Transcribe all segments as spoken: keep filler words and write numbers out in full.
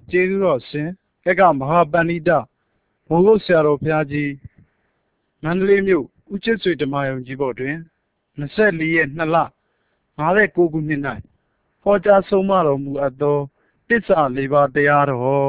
ကျေးဇူးတော်ရှင်ကက်ကမဟာပန္နိတမိုးကုတ်ဆရာတော်ဘုရားကြီးမန္တလေးမြို့ဦးချစ်ဆွေဓမ္မယုံကြီးဘော်တွင်ยี่สิบสี่ရက်နှစ်လ59ခုနှစ်၌ဟောကြားဆုံးမတော်မူအပ်သောတစ္ဆာလေးပါးတရားတော်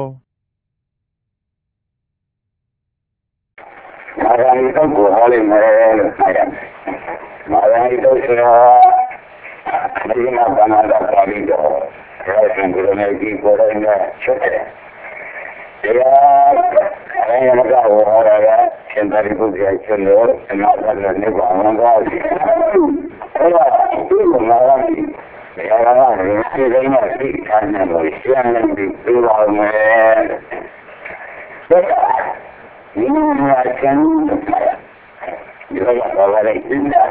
မာရဏိတုတ်ကိုဟောလိမ့်မယ်လို့ဆိုရတယ်။မာရဏိတုတ်ဆိုတာဒီမှာဘာသာပါဠိတော်ရောရှင်ကိုယ်နဲ့ဒီကိုယ်နဲ့ချက်တယ်။တရားအရင်ကဟောရတာရှင်သာရိပုတ္တရာရှင်လို့အနာဂတ်နဲ့ဘာမှမကောင်းဘူး။အဲ့ဒါဒီမှာလာတယ်။တရားကလည်းဒီကိန်းနဲ့သိခံနေလို့ရှင်းနေပြီပြောပါမယ်။ဒါဒီမှာကျန်ဒီလိုပါလာတယ်ဒီမှာ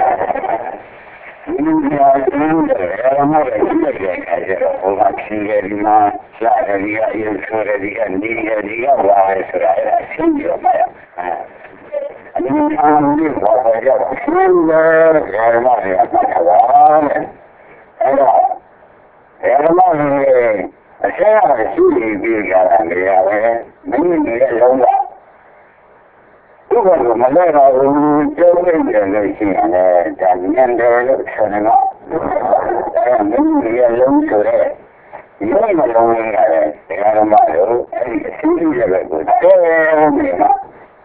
ကျန်တယ်အမှန်တကယ်ကြည့်ရတဲ့အခါကျတော့ဟိုကချင်းရည်မှာရှားရည်ရည်ဆိုရည်ကနေရည်ရပါလေဆိုတာအဲ့ဒါရှင်းပြပါရအမှန်အမှန်ကိုဘာကြောင့်ရှင်းလဲရမရပါဘူးအဲ့တော့ရမရအရှင်းရရှိပြီးကြတာလေရတယ်မင်းရဲ့လုံးဝဒီကမလဲတော့ကျုံးနေတယ်လို့ရှိရင်လည်းဒါညံတယ်လို့ဆိုနေတော့အဲမင်းရဲ့လုံးဆိုတဲ့ဒီလိုမလုံးရတဲ့တရားဓမ္မတို့အဲဒီအစီအစဉ်တွေကိုတဲနေတော့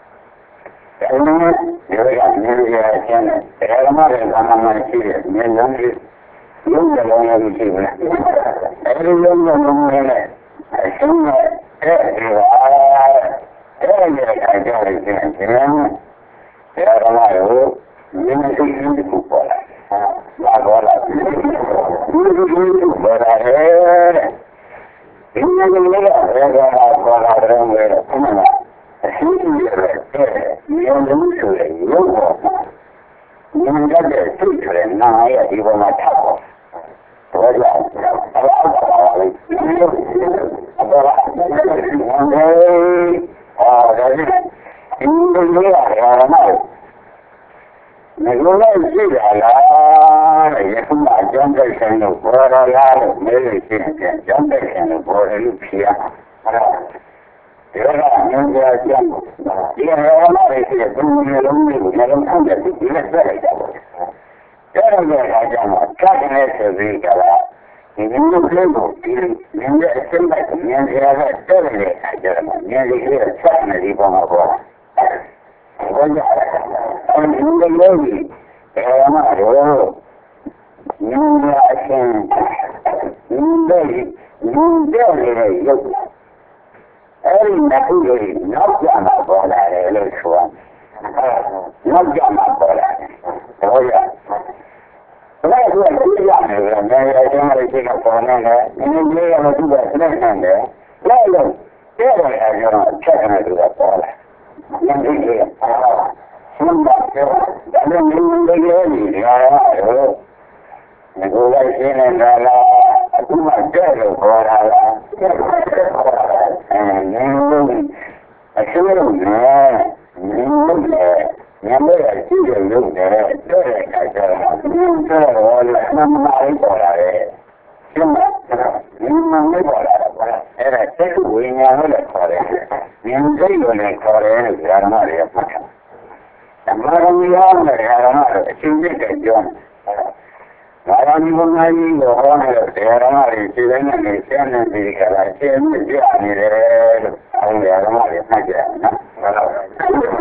အဲဒီလိုရမြင်ရခြင်းတရားဓမ္မတွေဘာမှမရှိတဲ့ဉာဏ်လုံးကြီးလုံးကြလုံးရမရှိဘူးအဲဒီလုံးလုံးနဲ့အရှင်းနဲ့အဲဒီအားအဲ့ဒီအကြောင်းလေးပြန်ပြန်တရားဓမ္မကိုမြင်သိသိကိုပေါ်လာဟာပေါ်လာဒီလိုမျိုးပေါ်လာတယ်ဒီလိုမျိုးလည်းပေါ်လာတယ်မယ်ဆင်းလာအရှိကြီးရဲ့ဉာဏ်လုံးဆိုရင်ရုပ်ပေါ်ဉာဏ်တတ်တဲ့သိတယ်နာရဲ့ဒီပေါ်မှာထောက်ပေါ်တော့ကြောင့်အဲ့ဒါပါလေဒီလိုပေါ်လာတယ်အော်ဒါကြီးဒီလိုမျိုးရတယ်မဟုတ်ငါလည်းကြည့်ရလားရခုမှအကြောင်းတိုက်ဆိုင်လို့ပေါ်ရလားလို့မေးလို့ရှိရင်အကြောင်းတိုက်ဆိုင်လို့ပေါ်တယ်လို့ဖြေရမှာအဲ့ဒါဒီကငင်းကြအကြောင်းဒီကရောမလေးရှိတဲ့ဘုံမျိုးလုံးမျိုးနှလုံးအောင်တဲ့ဒီနဲ့ဆက်လိုက်တာပေါ့အဲ့ဒါလည်းအကြောင်းကကတ်နေဆိုပြီးကြတာဒီလိုမျိုးကိုဒီမြင်တဲ့အစိမ့်လိုက်မြင်ရတဲ့တဲ့လေအကြမ်းမြင်ရတဲ့ဆက်နေဒီပေါ်မှာပေါ့ဘုရားအဲဒီလိုမျိုးကြီးအဲမှာတော့မြင်ရအချင်းမြင်တဲ့မြင်တဲ့လေရုပ်အဲဒီနှစ်ခုလေးနောက်ကျမှာပေါ်လာတယ်လို့ဆိုရနောက်ကျမှာပေါ်လာတယ်ဘုရားဘယ်လိုလဲဒီရတယ်ငါရဲ့အကျဉ်းလေးကပေါ်နေတယ်ဒီလိုရလို့သူကစနေနေတယ်လည်းလို့တဲ့ရအကြောင်းချက်နေတယ်ပေါ်လာငါဒီကအာဆွမ်းတော့တယ်ဒါလည်းမျိုးလေးလေးရရတယ်ငါကိုယ်လိုက်ရှင်းနေတာလားအခုမှတဲ့လို့ပေါ်လာလားအဲငါအရှင်းလို့နဲ့ငါလို့ညမေးကြည့်ရလို့တဲ့တဲ့အခါကျတော့တော့လည်းမမလေးပေါ်လာတယ်။ဒီမှာဒီမှာမပေါ်လာတော့အဲ့ဒါစိတ်ဝိညာဉ်လို့လည်းခေါ်တယ်။ဉာဏ်စိတ်လို့လည်းခေါ်တယ်လို့ဓမ္မတွေကပြောတယ်။ဓမ္မရမီရောနဲ့ဓမ္မတွေအရှင်မြတ်တဲ့ကြောင်းဒါရမီဘုရားကြီးကိုဟောနေတဲ့ဓမ္မတွေခြေတိုင်းနဲ့ဆင်းနေပြီးကြတာရှင်းပြကြနေတယ်လို့အဲဒီဓမ္မတွေမှတ်ကြတယ်နော်။ဟုတ်လား။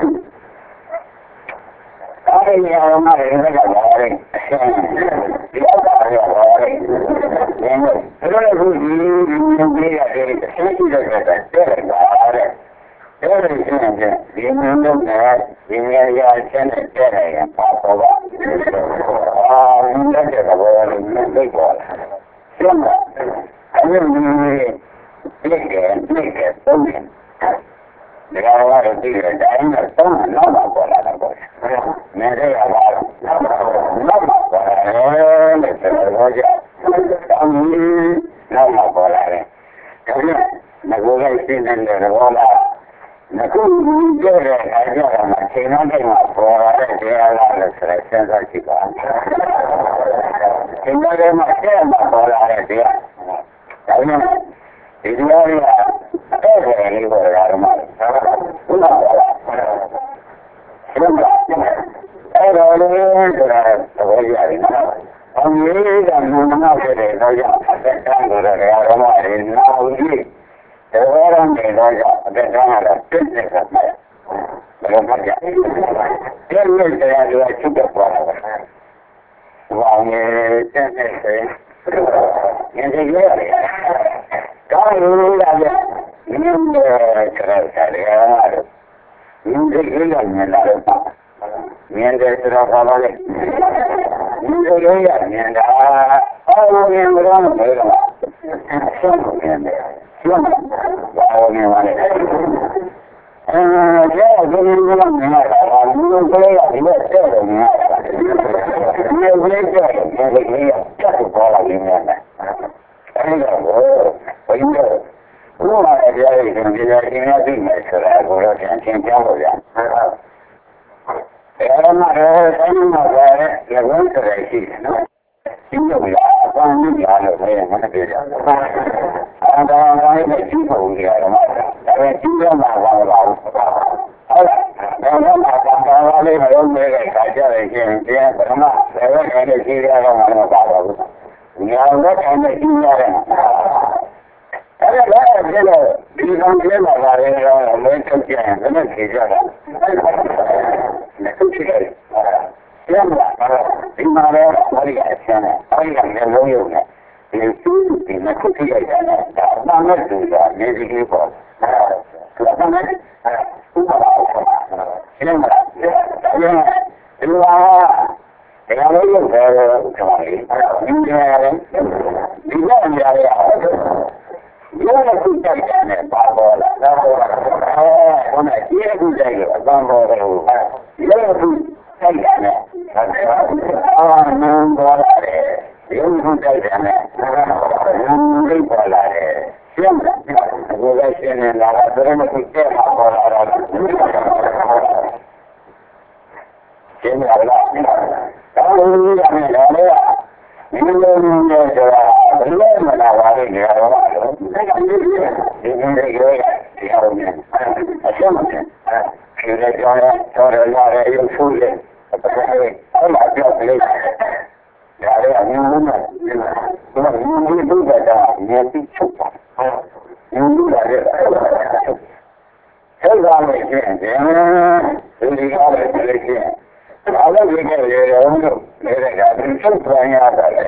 အဲ့ဒီအရာမှလည်းလည်းပါလေဒီအပ်တာရောပါလေဒီလိုခုဒီဒီရတယ်ဆက်ကြည့်တဲ့အခါတဲ့ပါလေအဲ့ဒီရှင်းတဲ့ဒီမျိုးလုံးနဲ့ဒီနေရာချင်းနဲ့တဲ့ရပါတော့ပါအာဒီတဲ့ဘောလေးနဲ့သိပေါ်လာရှင်းလားအဲ့ဒီဒီကဒီကပုံနေဒီကောင်ကတော့ဒီလိုတိုင်းနဲ့သုံးနောက်မှာပေါ်လာတာပေါ့။နေရတာကတော့နောက်မှာနောက်မှာပေါ်လာတယ်လို့ပြောကြတယ်။အမီးနောက်မှာပေါ်လာတယ်။ဒါနဲ့ငကိုယ်ကရှင်းနေတဲ့ဘောလားငကိုယ်ကြည့်တဲ့အခါကျတော့အချိန်နောက်တိုင်းမှာပေါ်လာတဲ့တရားလားလို့ဆိုရင်စဉ်းစားကြည့်ပါ။ဒီလိုမှဆက်မှာပေါ်လာတဲ့တရား။ဒါနဲ့ဒီလိုရဒီတယ်လေးပေါ်လာတော့မှဟုတ်လားဟုတ်လားအဲ့တော့လေဆိုတာသဘောကျတယ်နော်အမေကမုံနောက်ဖြစ်တယ်တော့ကြောင့်အသက်တန်းလို့လည်းအားလုံးကလည်းနောက်ကြီးတဝရံနေတော့ကြောင့်အသက်တန်းလာပြည့်နေတယ်ဘယ်လိုမှကြည့်တယ်လို့တရားတွေချုပ်တော့ပါလားဘာနဲ့တဲ့တဲ့ဆိုရင်ငင်းကြည့်ရတယ်ကောင်းလို့လာတယ်ငင်းတယ်ကျတော့ဆက်ရတယ်ငင်းကြည့်ရရင်လာတော့မြင်တယ်ဆိုတော့ဘာလဲမြင်လို့ရမြင်တာအော်မြင်တော့ဘယ်တော့ဆုံးမြင်တယ်ဆုံးဘာလို့မြင်လဲအဲဒီတော့ဒီလိုမျိုးမြင်တာဘာလို့လဲဒီလိုတဲ့တယ်မြင်တာဒီလိုလေးတဲ့ဒီလိုလေးတက်ပေါ်လာနေတယ်အဲဒီတော့ဘယ်လိုဘုရားရဲ့တရားတွေဒီလိုအင်းအသိမယ်ဆိုတာကိုတော့သင်သင်ကြားလို့ရအဲ့မှာလည်းတိုင်းမှာလည်းရဝန်းကြရရှိတယ်နော်ဒီလိုလားအပန်းကြီးများလို့လည်းမနဲ့ကြရဘူးအန္တရာယ်နဲ့ကြီးပုံကြရတော့ဒါပေမဲ့ကြီးရမှာပါလားဟုတ်လားဒါကမှကံပါလေးမလုံးနေတဲ့ခါကြရခြင်းတရားပရမလည်းလည်းနဲ့ကြီးရတော့မှာမပါဘူးညာလည်းနဲ့ကြီးရတယ်အဲ့ဒါလည်းဒီလိုဒီကောင်ကျဲမှာပါလေတော့လည်းထုတ်ကြရင်လည်းကြည့်ကြတာလက်ထုတ်ကြည့်တယ်ကျမ်းမှာဒီမှာလည်းဘာလို့အချမ်းလဲဘာလို့လဲလုံးရုံနဲ့ဒီသူဒီမထုတ်ကြည့်ရတယ်ဒါမှမဟုတ်သူကနေဒီလိုပေါ့သူကလည်းသူကလည်းကျမ်းမှာဒီလိုဒီလိုတရားလေးရုပ်တယ်ကျွန်တော်ဒီရတယ်ဒီလိုနေရာရရုပ်နဲ့ခုတိုက်တယ်ပါပေါ်လာတော့ဟောဟိုနဲ့ဒီခုတိုက်တယ်အပန်းပေါ်တယ်ဟိုရုပ်ခုတိုက်တယ်အာနံပေါ်လာတယ်ရုပ်ခုတိုက်တယ်နဲ့ဒီပေါ်လာတယ်ရှင်းတယ်ဘုရားရှင်းနေတာကဘယ်မှာခုတက်မှာပေါ်လာတာရှင်းရလားတောင်းလို့ရတယ်လေဒီလိုမျိုးနဲ့ဆိုတာဘယ်လိုမှလာပါလိမ့်နေရတော့ဒီလိုမျိုးဒီလိုမျိုးဒီအောင်နေအရှင်းတယ်အဲဒီကြောင့်တော့လာရရုပ်ဆိုးတယ်ပထမအဲ့မှာပြောပြလိုက်ဒါလည်းအမျိုးမျိုးနဲ့ဒီလိုမျိုးဒုက္ခတာဉာဏ်ပြီးချုပ်တာဉာဏ်ပြီးလာတယ်ဆက်ပါမယ်ရှင်ဒီလိုကားလည်းပြည့်ရှင်အားလုံးကြီးခဲ့ရေတော့လို့နေတဲ့ကဒီချုပ်ပြန်ရတာလေ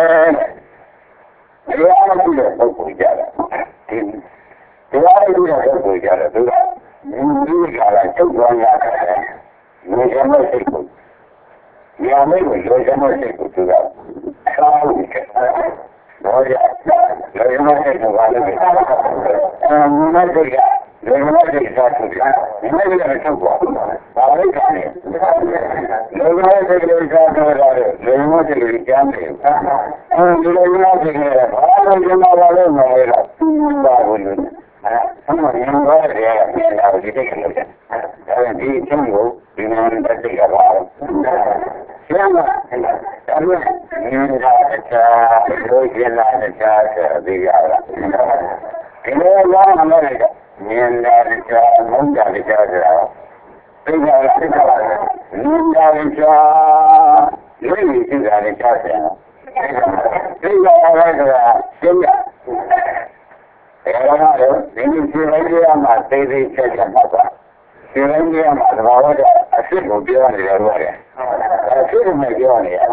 ဒီအားလုံးကြီးတဲ့ပုဂ္ဂိုလ်ကြတာဒီဒီအားလုံးကြီးတဲ့ပုဂ္ဂိုလ်ကြတယ်သူကဒီကလာချုပ်ပြန်ရတယ်ဒီကမဲ့စိတ်ကိုဒီအမေကိုလောကမဲ့စိတ်ကိုသူကအားလုံးကြီးတော့ရလောကမဲ့စိတ်ကိုပါလို့အဲမတ်တွေကဒီလိုမျိုးစားသူကဒီလိုမျိုးထုတ်ပါဘာလို့လဲဒီလိုမျိုးစိတ်ကလေးစားတော့တယ်ဒီလိုမျိုးစိတ်ကလေးကြားနေအဲဒီလိုမျိုးစိတ်ကလေးဘာလို့ဒီမှာပါလဲမလဲတော့ဘာလို့လဲအဲဆမ်းမရင်းတော့ရတယ်ဒီလိုဒီတိတ်ကလေးအဲဒီအချင်းကိုဒီမှာတက်ကြရပါဆရာမအဲ့ဒါမြင်တာတရားလို့ကျလာတဲ့တရားဆိုပြီးရတာဒီလိုလားမလဲမြင်တာကြားမုန်းတာကြားဆိုတာသိကြလားသိကြပါလားမြင်တာကြားလိမ့်ပြီးသိတာလည်းကြားတယ်သိကြပါလားဆိုတာသိရအဲ့ဒါတော့ဒီလိုသိလိုက်ရမှာသိသိချက်ချက်ပါပါသိလိုက်ရမှာသဘောတော့အစ်ကိုပြောနေတယ်လို့ရတယ်အစ်ကိုမပြောနေရ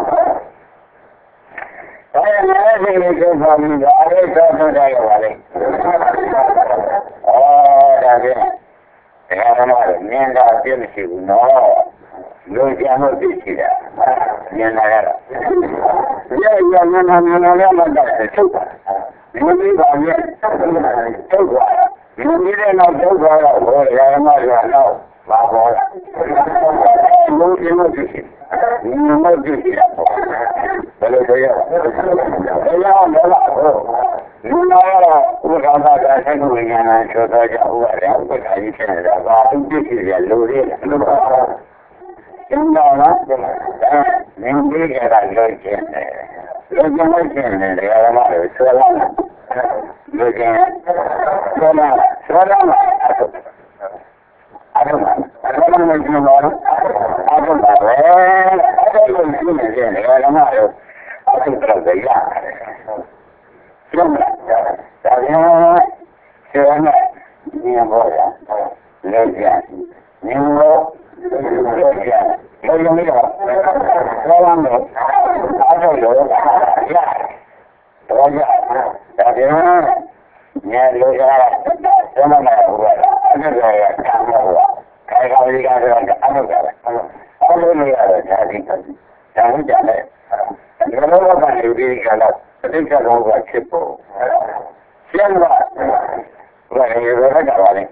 အဲ့ဒါလည်းဒီလိုပြောပြီးတော့အဲ့ဒါတော့တော့ရပါလေအော်ဒါကတရားဓမ္မတွေမြင်တာပြည့်မရှိဘူးနော်လူကြမ်းလို့သိရှိတာမြင်လာရတာရရမြင်တာမြင်လာရမှတော့ချုပ်တာဒီလိုပါရဲ့ချုပ်သွားဒီလိုနေတဲ့နောက်ချုပ်သွားတော့ဟောတရားဓမ္မတွေကတော့ဘာပေါ်လာလူကြမ်းလို့သိရှိဒီလိုသိရှိတာဘယ်လိုဆိုရလဲတရားမလားဟုတ်လူနာကတော့ဥပက္ခတာဆိုင်ကိုဉာဏ်ဆိုတော့ကြောက်ရတယ်ဥပက္ခကြီးဖြစ်နေတာဘာလို့သိရှိရလို့လဲလို့ပါကျင်းတော့လားမင်းကြီးကလည်းကျင်းတယ်လူကျင်းလို့ကျင်းတယ်ဓမ္မတွေဆွဲလာလူကျင်းဆွဲလာ Selama aku, aku mana? Aku mana macam mana? Aku mana? Ada yang sini sini, ada mana? Aku terbayar. Selama, saya, selama ni boleh, lepas ni lo, lepas ni lo ni lo, selama ada lo, ya, terbayar. Tapi मैं लोग समझ में हुआ अगर जाएगा काम हुआ काय का भी का अनु कर अनु नहीं आ रहा शादी कर चाहे जाने ये लोग का ड्यूटी का ठीक है लोग अच्छे को चलवा वो ये वो करवा ले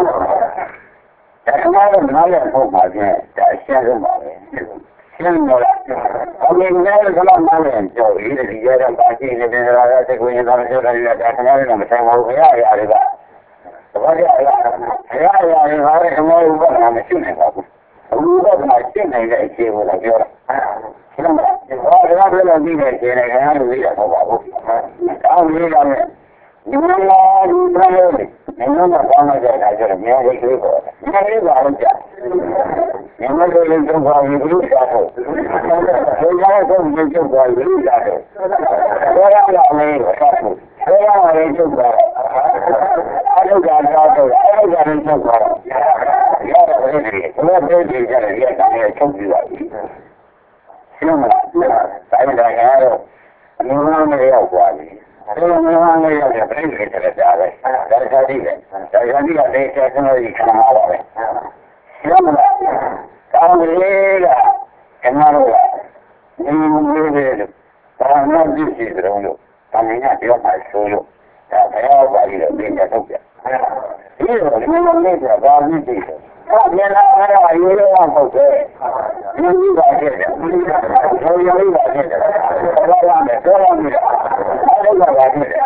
हमारे नाले को मारे चाहे से मारे चलवा अब एक नया गला मारे जो ये दिया बाकी ने दिन रात से कोई ना जो रहा है हमारे नाम से हो गया यार का तो यार यार यार हमारे हमारे ऊपर नाम से नहीं बाबू ऊपर नाम से नहीं है ये बोला क्यों और यार लोग भी है कि नहीं यार भी है बाबू काम ये काम है दूसरा दूसरा लोग नहीं ना काम है जो मैं देख रही हूं मैं ये बात क्या मैं तो ये तो बात ये भी क्या हो ये जाए तो ये जो बात ये क्या है थोड़ा ला नहीं होता थोड़ा वाले जो बात अरे जाता तो अरे जाने तो बात यार अरे नहीं थोड़ा देर देर जा रही है ये चुप ही वाली क्यों ना टाइम लगा यार निवारण में गया हुआ है तो निवारण में गया ब्रेक ले चले जा रहे दरगाही है दरगाही का देख कैसे नहीं खाना आ रहा है क्यों ना काम लेगा हमारा नहीं मुझे para no decir pero yo también ha sido más solo ya veo varios de ya toca y yo no me da da ni dice también la para ayuda a poder no diga que yo yo iba a decir pero la me solo mira no la va a decir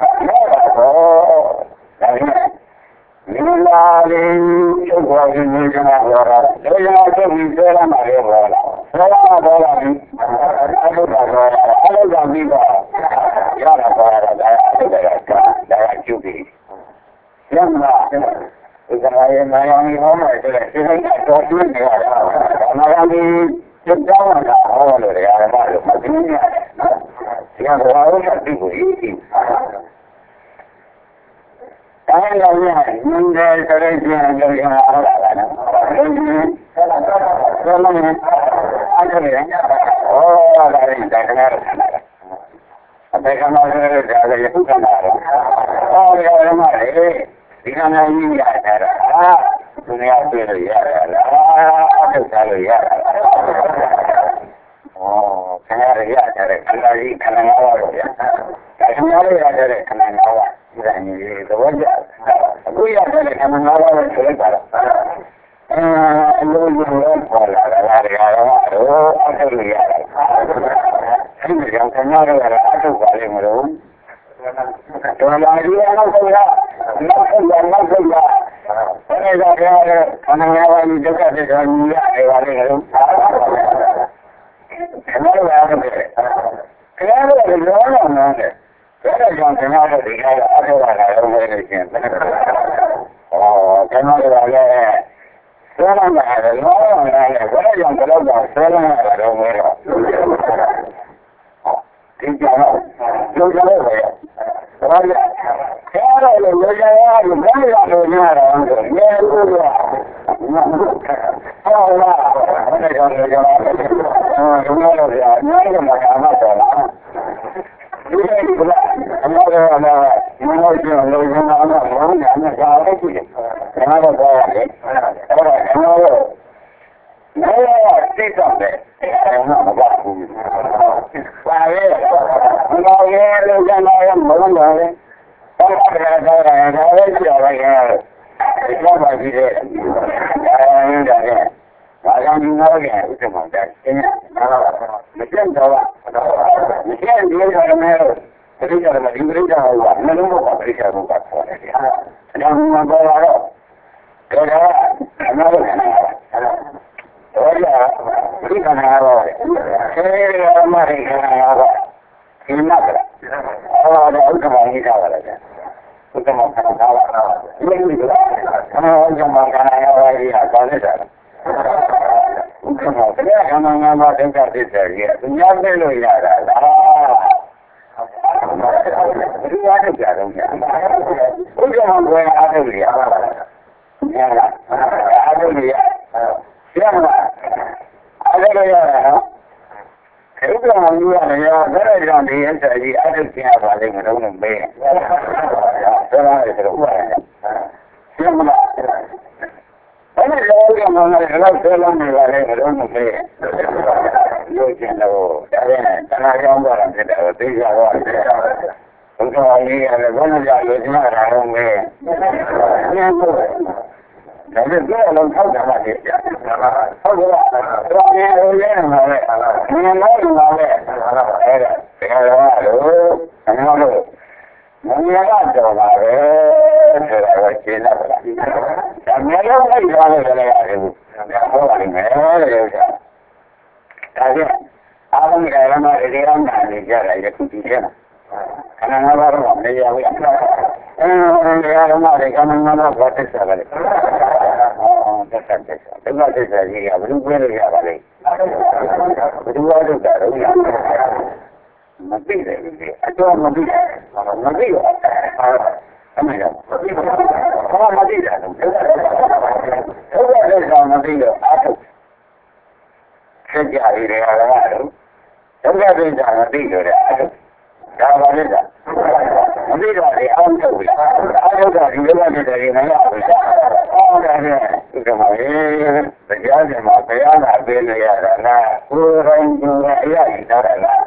no la vida Milale, yo voy a ir a la hora. Yo ya te vi de la madera. Solo la bola ni. Algo la hora, algo la vida. Ya la hora, la la la la chupi. Llama. Israel Miami home, que le tienen que dormir ni ahora. Miami yo estaba en la hora de armar los matrimonios. Ya lo hago contigo y Ay, la vida, nunca estaré bien, yo digo, ahora, ¿no? Solo me hace bien. Oh, la vida, claro. Déjame ver de de puta madre. Oh, ya madre, dígame ahí ya, ah, tú me has pedido ya, ah, te sale ya. Oh, claro, ya, claro, claro, ahí, claro, ya. Claro, ya, claro, claro. يعني توجه أقول ذلك من هذا الشيء على اللي يقول ولا على الرياضة هو أكثر رياضة عندك يوم كان هذا أشوف عليه ملون ولا هي أنا كلها نفس نفس أنا إذا كان أنا هذا يجوك في الدنيا أيوة كمان هذا كمان هذا اللون ما Pero yo no tengo que decir nada, hace la razón de que siempre. Oh, que no le vale. Solo me hace, no, no, no, bueno, yo no lo hago, solo me hace, pero. Sí, yo no, yo ya lo veo. Oye, claro, yo ya lo veo, yo ya lo veo, yo ya lo veo. No, no, bueno, yo no lo veo. No, yo no lo veo, no hay que me acaba todo. हमारे वाला मनोज लोग हमारा लोग हमें सारे की हमारा गाँव है और हमारे नया स्टेशन है हमारा सारे हमारे लोग हमारे मरण है और ऐसा है सारे क्या है इतना बाकी है नहीं जाए Bagang tinggal ke, itu macam ni. Macam tu lah. Macam dia kalau mer, jadi kalau mer Inggeris dah awak, mana mau apa kerja mau apa ni? Jangan mau bawa. Kalau mana mana. Orang ini kan awak. Saya mari kan awak. Ini nak. Awak ada apa yang kita awak ada. ဘုရားမှာခန္ဓာပါလားဒီလိုမျိုးခန္ဓာဝါကြောင့်ခန္ဓာရပါကြီးဟာပါနေတာဘုရားမှာတရားခန္ဓာငါးပါးဒုက္ခသစ္စာကြီးသူများသိလို့ရတာလားဒီဝါဒကြတော့များဘုရားမှာကိုယ်အားထုတ်ရပါလားညာလားအားထုတ်ရရမှာအားထုတ်ရတာနော်ခေတ္တမှာယူရတယ်ရောဒါရကြောင့်ဒီအစာကြီးအားထုတ်ခြင်းပါလိမ့်မလို့လို့မေးတယ်ဒါလားဆိုတော့ဟုတ်ပါတယ်ရှင်းမလားအဲ့ဒီလောကမှာလည်းတော့ဆွဲလုံးနေပါလေမလို့လို့မေးလို့ကျင်တော့ဒါနဲ့တဏှာကြောင့်ပါတာဖြစ်တယ်သိကြတော့ဘုရားကြီးရတယ်ဘုန်းကြီးလို့ကျင်ရတာတော့မေးရှင်းဖို့ဒါနဲ့ပြောလုံးထောက်တာပါလေဟုတ်ကဲ့တော့ဒီလိုလဲမှာလေဒီလိုမှာလေအဲ့ဒါတရားတော်လို့အမှန်လို့မမြင်တော့ပါပဲဆိုတာကိုရှင်းတော့လားဒါမျိုးလုံးလိုက်သွားလို့လည်းရတယ်ဒါဟောပါလိမ့်မယ်လို့ဆိုတာဒါကြောင့်အားလုံးကလည်းမဒီအောင်နာနေကြတယ်ယခုဒီထဲမှာခန္ဓာငါးပါးတော့မရဘူး။အဲဒီအားလုံးကခန္ဓာငါးပါးဘာသစ္စာလဲ။အော်သစ္စာသစ္စာဒုက္ခသစ္စာကြီးကဘယ်လိုပြောလို့ရပါလဲ။ဘယ်လိုအားထုတ်တာလဲ။မသိတယ်လေအတော့မသိတယ်။မသိတော့အမေကမသိဘူး။ဘာမှမသိတာလဲ။ဒုက္ခသစ္စာမသိတော့အားထုတ်ဆက်ကြရတဲ့အားလုံးကတော့ဒုက္ခသစ္စာမသိတော့တဲ့အားထုတ်ဒါပါလေကမသိတော့လေအောင်းထုတ်ပြီအောင်းထုတ်တာဒီလိုမှတည်းနေရပြီအောင်းတယ်ဒီကမှာရေတရားစင်မှာဘုရားနာပေးနေရတာလားကိုယ်တိုင်ကိုယ်အရာကြီးတာလား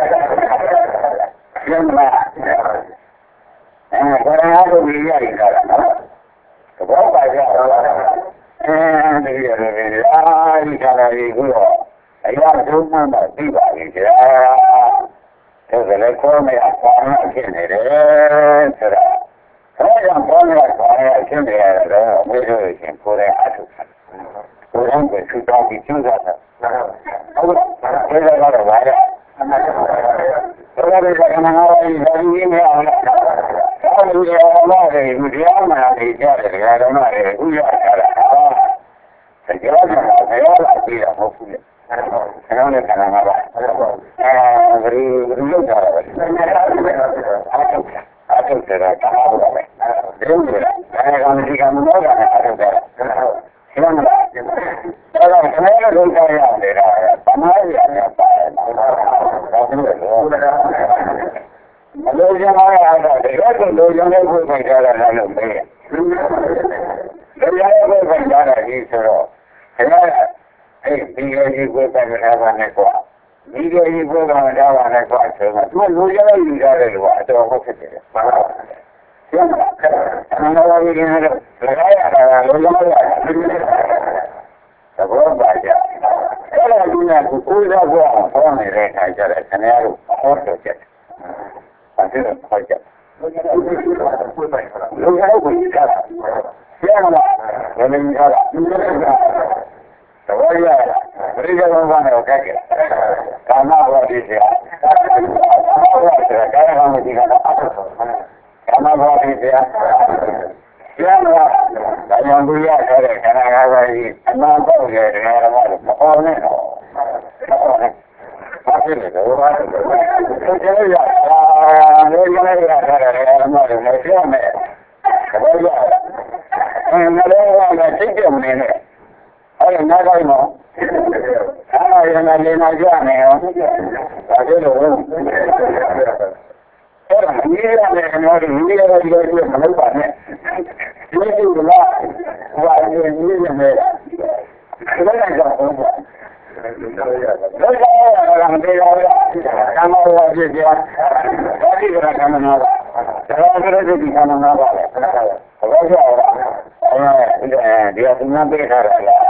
ရှင်းမလားအဲကိုယ်တိုင်အားထုတ်ပြီးရည်တာလားသဘောပါကြအဲဒီရတယ်အာဒီခါလေးကိုတော့အရာဆုံးမှတော့သိပါလိမ့်ဗျာဒါကလည်းကိုယ်နဲ့အပေါင်းအဖြစ်နေတယ်ဆိုတော့အဲဒါကြောင့်ကိုယ်နဲ့အပေါင်းအဖြစ်နေရတယ်တော့အမေတို့ရှင်ကိုယ်နဲ့အထုကိုယ်နဲ့ကိုယ်ထူတောင်းပြီးကျူးစားတာဟုတ်ကဲ့ဒါကတော့ဘာလဲဒါကလည်းခန္ဓာငါးပါးကြီးဒါကြီးနေအောင်လားအဲဒီရောလာတယ်ဒီတရားမှနေကြတယ်ဒါကတော့မှလည်းဥရတာလားဟာတရားမှဘယ်လိုလဲပြီးတော့မဟုတ်ဘူးလေအဲ့ဒါနဲ့ခန္ဓာငါးပါးအဲဘယ်လိုလုပ်ကြရလဲအားထုတ်အားထုတ်တယ်တာအားထုတ်တယ်ဒီလိုလေအဲကောင်ဒီကံမောတာနဲ့အားထုတ်တယ်ရှင်းမလားအဲ့ဒါခဏလေးလုပ်ကြရအောင်လေဒါပမားရရပါတယ်ဒါဆိုလို့မလို့ရမှာအားတော့ဒီကတော့လိုချင်တဲ့ကိုယ်ပိုင်ကြတာလို့မေးတယ်လိုရတဲ့ကိုယ်ပိုင်ကြတာကြီးဆိုတော့ခင်ဗျာအဲဒီကကြီးကိုယ်ပိုင်ကြတာနဲ့ကွာဒီကကြီးကိုယ်ပိုင်ကြတာနဲ့ကွာဆိုတော့သူလိုချင်တဲ့ယူရတယ်လို့အတော်ဟုတ်ဖြစ်တယ်မှန်ပါပါကျန်တာအမှန်တရားကြီးနေတော့လည်းရတာလိုချင်ရတယ်သဘောပါကြအဲ့ဒါကကိုကိုယ်စားကိုအောင်ဟောနေတဲ့အခါကျတော့ခင်ဗျားတို့ဟောတော့ချက်အဲ့ဒါခေါ်ကြလူကြီးကိုလူကြီးကိုကြတာဆရာကလည်းမင်းကလူကြီးကတော်ရရပရိသေဘဝနဲ့ကြိုက်ကြကာမဘဝတိဆရာဘဝဆရာကာယကံကြီးကတော့အထုကာမဘဝတိဆရာဆရာကဒါကြောင့်သူရခဲ့တဲ့ခန္ဓာငါးပါးကြီးအမှန်တော့ရဲ့တရားတော်ကမပေါ်နဲ့တော့မပေါ်နဲ့ဘာဖြစ်လဲတော့ဘာဖြစ်လဲသူကျရတာလို့ရရတာလည်းအမှန်တော့မပြောနဲ့ဘာလို့အဲမလို့ကစိတ်ကြမနေနဲ့အဲ့ဒါနောက်တိုင်းတော့အဲ့ဒါရနေနေကြနေရောဒါကြလို့အဲ့ဒါမင်းရတယ်နော်ဒီမင်းရတယ်ဒီလိုမလုပ်ပါနဲ့ဒီလိုကဟိုအရင်ကြီးနေတယ်ဒါလည်းကြောက်ဘူးဒါကမတရားဘူးကံမောဝဖြစ်ကြဒါဒီကကံမနာဒါကလည်းဒီကံမနာပါလေဘာကြောက်အဲဒီကသူများပေးထားတာလား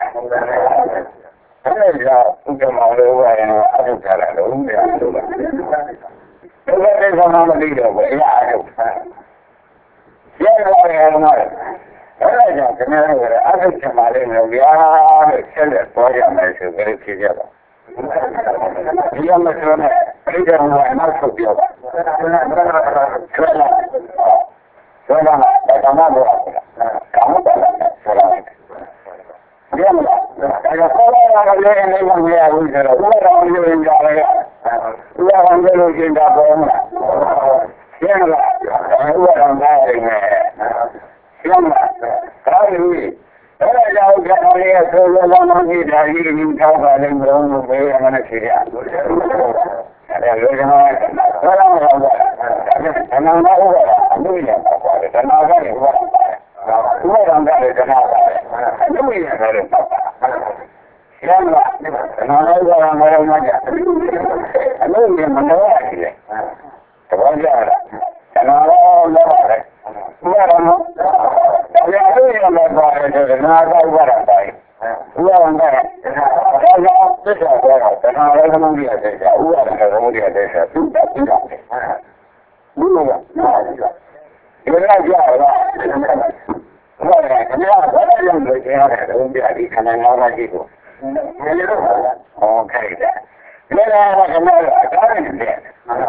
အဲ့ဒါကဥက္ကမောင်လို့ပြောရင်အထုကြတာလို့မရဘူးလားဒုက္ခသစ္စာမသိတော့ဘူးအရာအထုရရရရမှာအဲ့ဒါကြောင့်ကျွန်တော်တို့ကအထုချင်ပါလိမ့်မယ်ဗျာလို့ဆက်လက်ပြောရမယ်ဆိုကြလို့ဖြစ်ကြပါဒီရမဆိုနဲ့ဒီကံကနောက်ဆုတ်ပြောပါဆပြောတာကဓမ္မဘောဆိုတာကာမတလာဆိုတာပြောမလားဒါကခေါ်လာတာလည်းနေမမရဘူးဆိုတော့ဥပဒေတော်ယူရင်ကြတယ်ဥပဒေတော်လို့ကျင်တာပေါ်မှာရှင်းလားဥပဒေတော်သားရင်းနဲ့ရှင်းလားဒါလို့အဲ့ဒါကြောင့်ကျွန်တော်ရဲ့ဆိုလိုလာမှဒီဓာကြီးကိုထောက်ပါလိမ့်မလို့ဘေးရမနဲ့ဖြေရအဲ့ဒါလိုကျွန်တော်ဆောလာမှာပါအနန္တဥပဒေအမှုရပါပါတယ်တဏှာကလည်းဥပဒေဥပဒေတော်ကလည်းတဏှာပါအမှုရပါတယ်ရှင်းလားတဏှာဥပဒေမရောမှာကြအမှုရမလို့ရတယ်တဘောကြတာတဏှာရောလောပါတယ်ဥပဒေမတရားတွေ့ရမှာပါတယ်ဆိုတော့နာသာဥပါဒတိုင်းဥပါဒနဲ့ဒါကြောင့်သစ္စာပြောတာတဏှာလည်းသမုဒိယသစ္စာဥပါဒလည်းသမုဒိယသစ္စာသူတတ်ပြီးတာဘုရားကဒီလိုကြောက်လားဘာလဲခင်ဗျာဘာလဲရုံးလို့ကြားရတယ်ဘုရားဒီခန္ဓာငါးပါးရှိကိုဒီလိုဟောခိုင်းတယ်ဒီလိုကခင်ဗျာအတားနေတယ်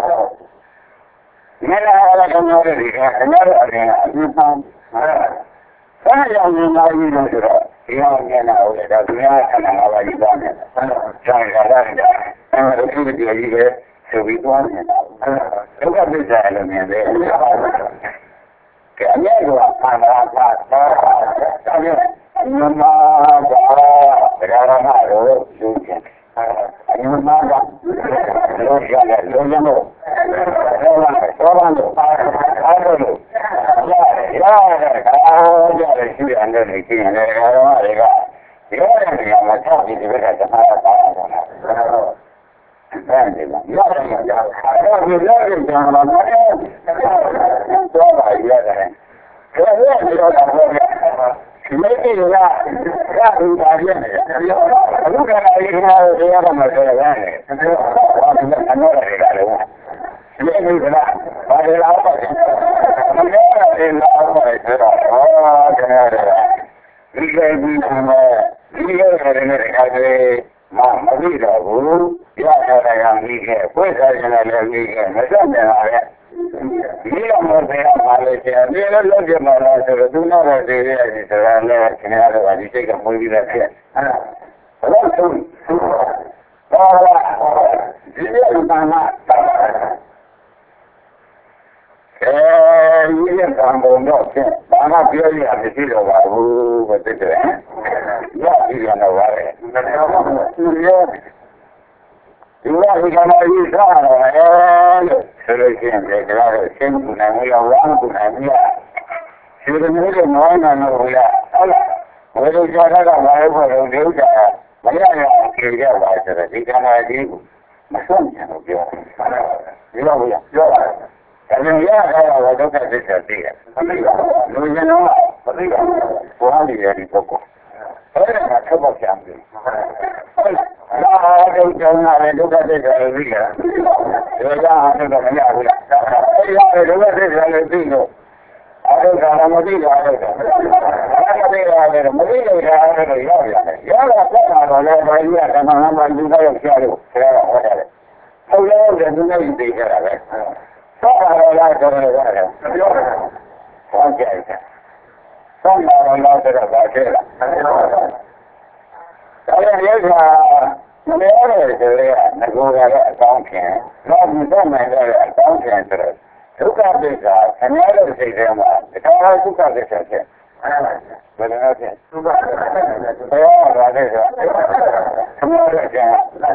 ဒီလိုကခင်ဗျာဒီကခင်ဗျာအရင်အပြစ်ပေါင်းဘာကြောင့်လဲမကြီးလို့ဆိုတော့ဒီအောင်ကျန်တာဟုတ်တယ်ဒါသူများခန္ဓာငါးပါးကြီးသွားတယ်ဆန်းကြတာတယ်အဲဒီလိုဒီကြီးပဲဆိုပြီးသွားနေတာဒုက္ခသစ္စာလည်းမြင်တယ်ကဲအမြဲကခန္ဓာပါတာဒါကြောင့်မမကတရားရမလို့ယူခြင်းအညမကလို့ရတယ်လို့ရမို့ဆောလာဆောလာလို့အားလို့ရတယ်အားရတယ်ရှိရတယ်နေကြည့်ရင်လည်းဓမ္မတွေကဒီလိုနေရာမှာချက်ပြီးဒီဘက်ကဓမ္မတာတာတယ်တယ်လားရတယ်ရတယ်အဲ့ဒီလိုကြံလာတယ်တော့ပါရတယ်ဒါလည်းဒီလိုတော့ဒီမေးကြည့်လားရဘူးပါပြနေတယ်အခုကလည်းဒီမှာတရားတော်မှာဆိုရတယ်ဘာလို့လဲအနောတွေကလည်းဒီလိုကလားဘာလဲလားပါတယ်မလဲတယ်လားပါတယ်ဆိုတော့ဟောကျွန်တော်ဒီကိစ္စမှာဒီလိုရတယ်နဲ့ခါသေးမမသိတော့ဘူးရထားတယ်ကမိခဲ့ဖွင့်ထားခြင်းလည်းမိခဲ့မဆက်နေပါနဲ့ဒီလိုမျိုးပဲပါလေဆရာဒီလိုလုပ်ကြမှာလားဆိုတော့သူနောက်တော့ဒီရည်ဆိုတာလည်းခင်ဗျားတို့ကဒီစိတ်ကမွေးပြီးသားဖြစ်အဲ့ဒါဘာလို့သူဘာလဲဒီလိုမှမအဲဒီရံဘုံတော့ဖြင့်ဘာမှပြောရမရှိတော့ပါဘူးဘယ်တည်းလဲရပြီးရတော့ပါလေသူရောဒီလိုကလည်းစားရတယ်လို့ဆိုလို့ရှိရင်လည်းဒါတော့ရှင်းကူနိုင်မရဝမ်းကူနိုင်မရဒီလိုမျိုးတွေမောင်းနေလို့ရဟုတ်လားဘယ်လိုကြားတာကဘာလို့ပြောလို့ဒီဥစ္စာမရရအောင်ကြည့်ရပါဆိုတော့ဒီကံကြီးကိုမဆုံးချင်လို့ပြောဒီလိုပြောပြောတာဒါပေမဲ့ရတာကတော့ဒုက္ခသစ္စာသိတယ်မသိဘူးလူကျင်တော့မသိဘူးဘဝကြီးရဲ့ဒီပုဂ္ဂိုလ်အဲ့ဒါကထုတ်ပေါက်ကြတယ်ဟုတ်လားဒါအားလုံးကြောင်းရတယ်ဒုက္ခသစ္စာကိုသိတယ်ဒါကြောင့်အဲ့ဒါမရဘူးလားအဲ့ဒါဒုက္ခသစ္စာကိုသိလို့အဲ့ဒါကမသိတာအဲ့ဒါမသိတာအဲ့ဒါမသိလို့ရအဲ့ဒါရောက်ရတယ်ရတာပြတ်တာတော့လည်းဘာကြီးကဓမ္မနာမလူသားရောက်ကြလို့ဆရာကဟောတယ်ဟုတ်တယ်ဒီနေ့သိကြတာပဲဆောက်ရလာကြတယ်ကတော့ပြောတယ်ဟောကြတယ်ဆောက်ရလာကြတော့ဘာဖြစ်လဲဒါလည်းရုပ်ကမရတဲ့ဆိုရဲငကိုရတဲ့အကောင်းခင်တော့ဒီတော့နိုင်တဲ့အကောင်းခင်ဆိုတော့ဒုက္ခသစ္စာဆင်းရဲတဲ့စိတ်ထဲမှာဒါကဒုက္ခသစ္စာဖြစ်ဘယ်လိုလဲဖြစ်ဒုက္ခသစ္စာဘယ်လိုလဲဆိုတော့ဆင်းရဲတဲ့ကျန်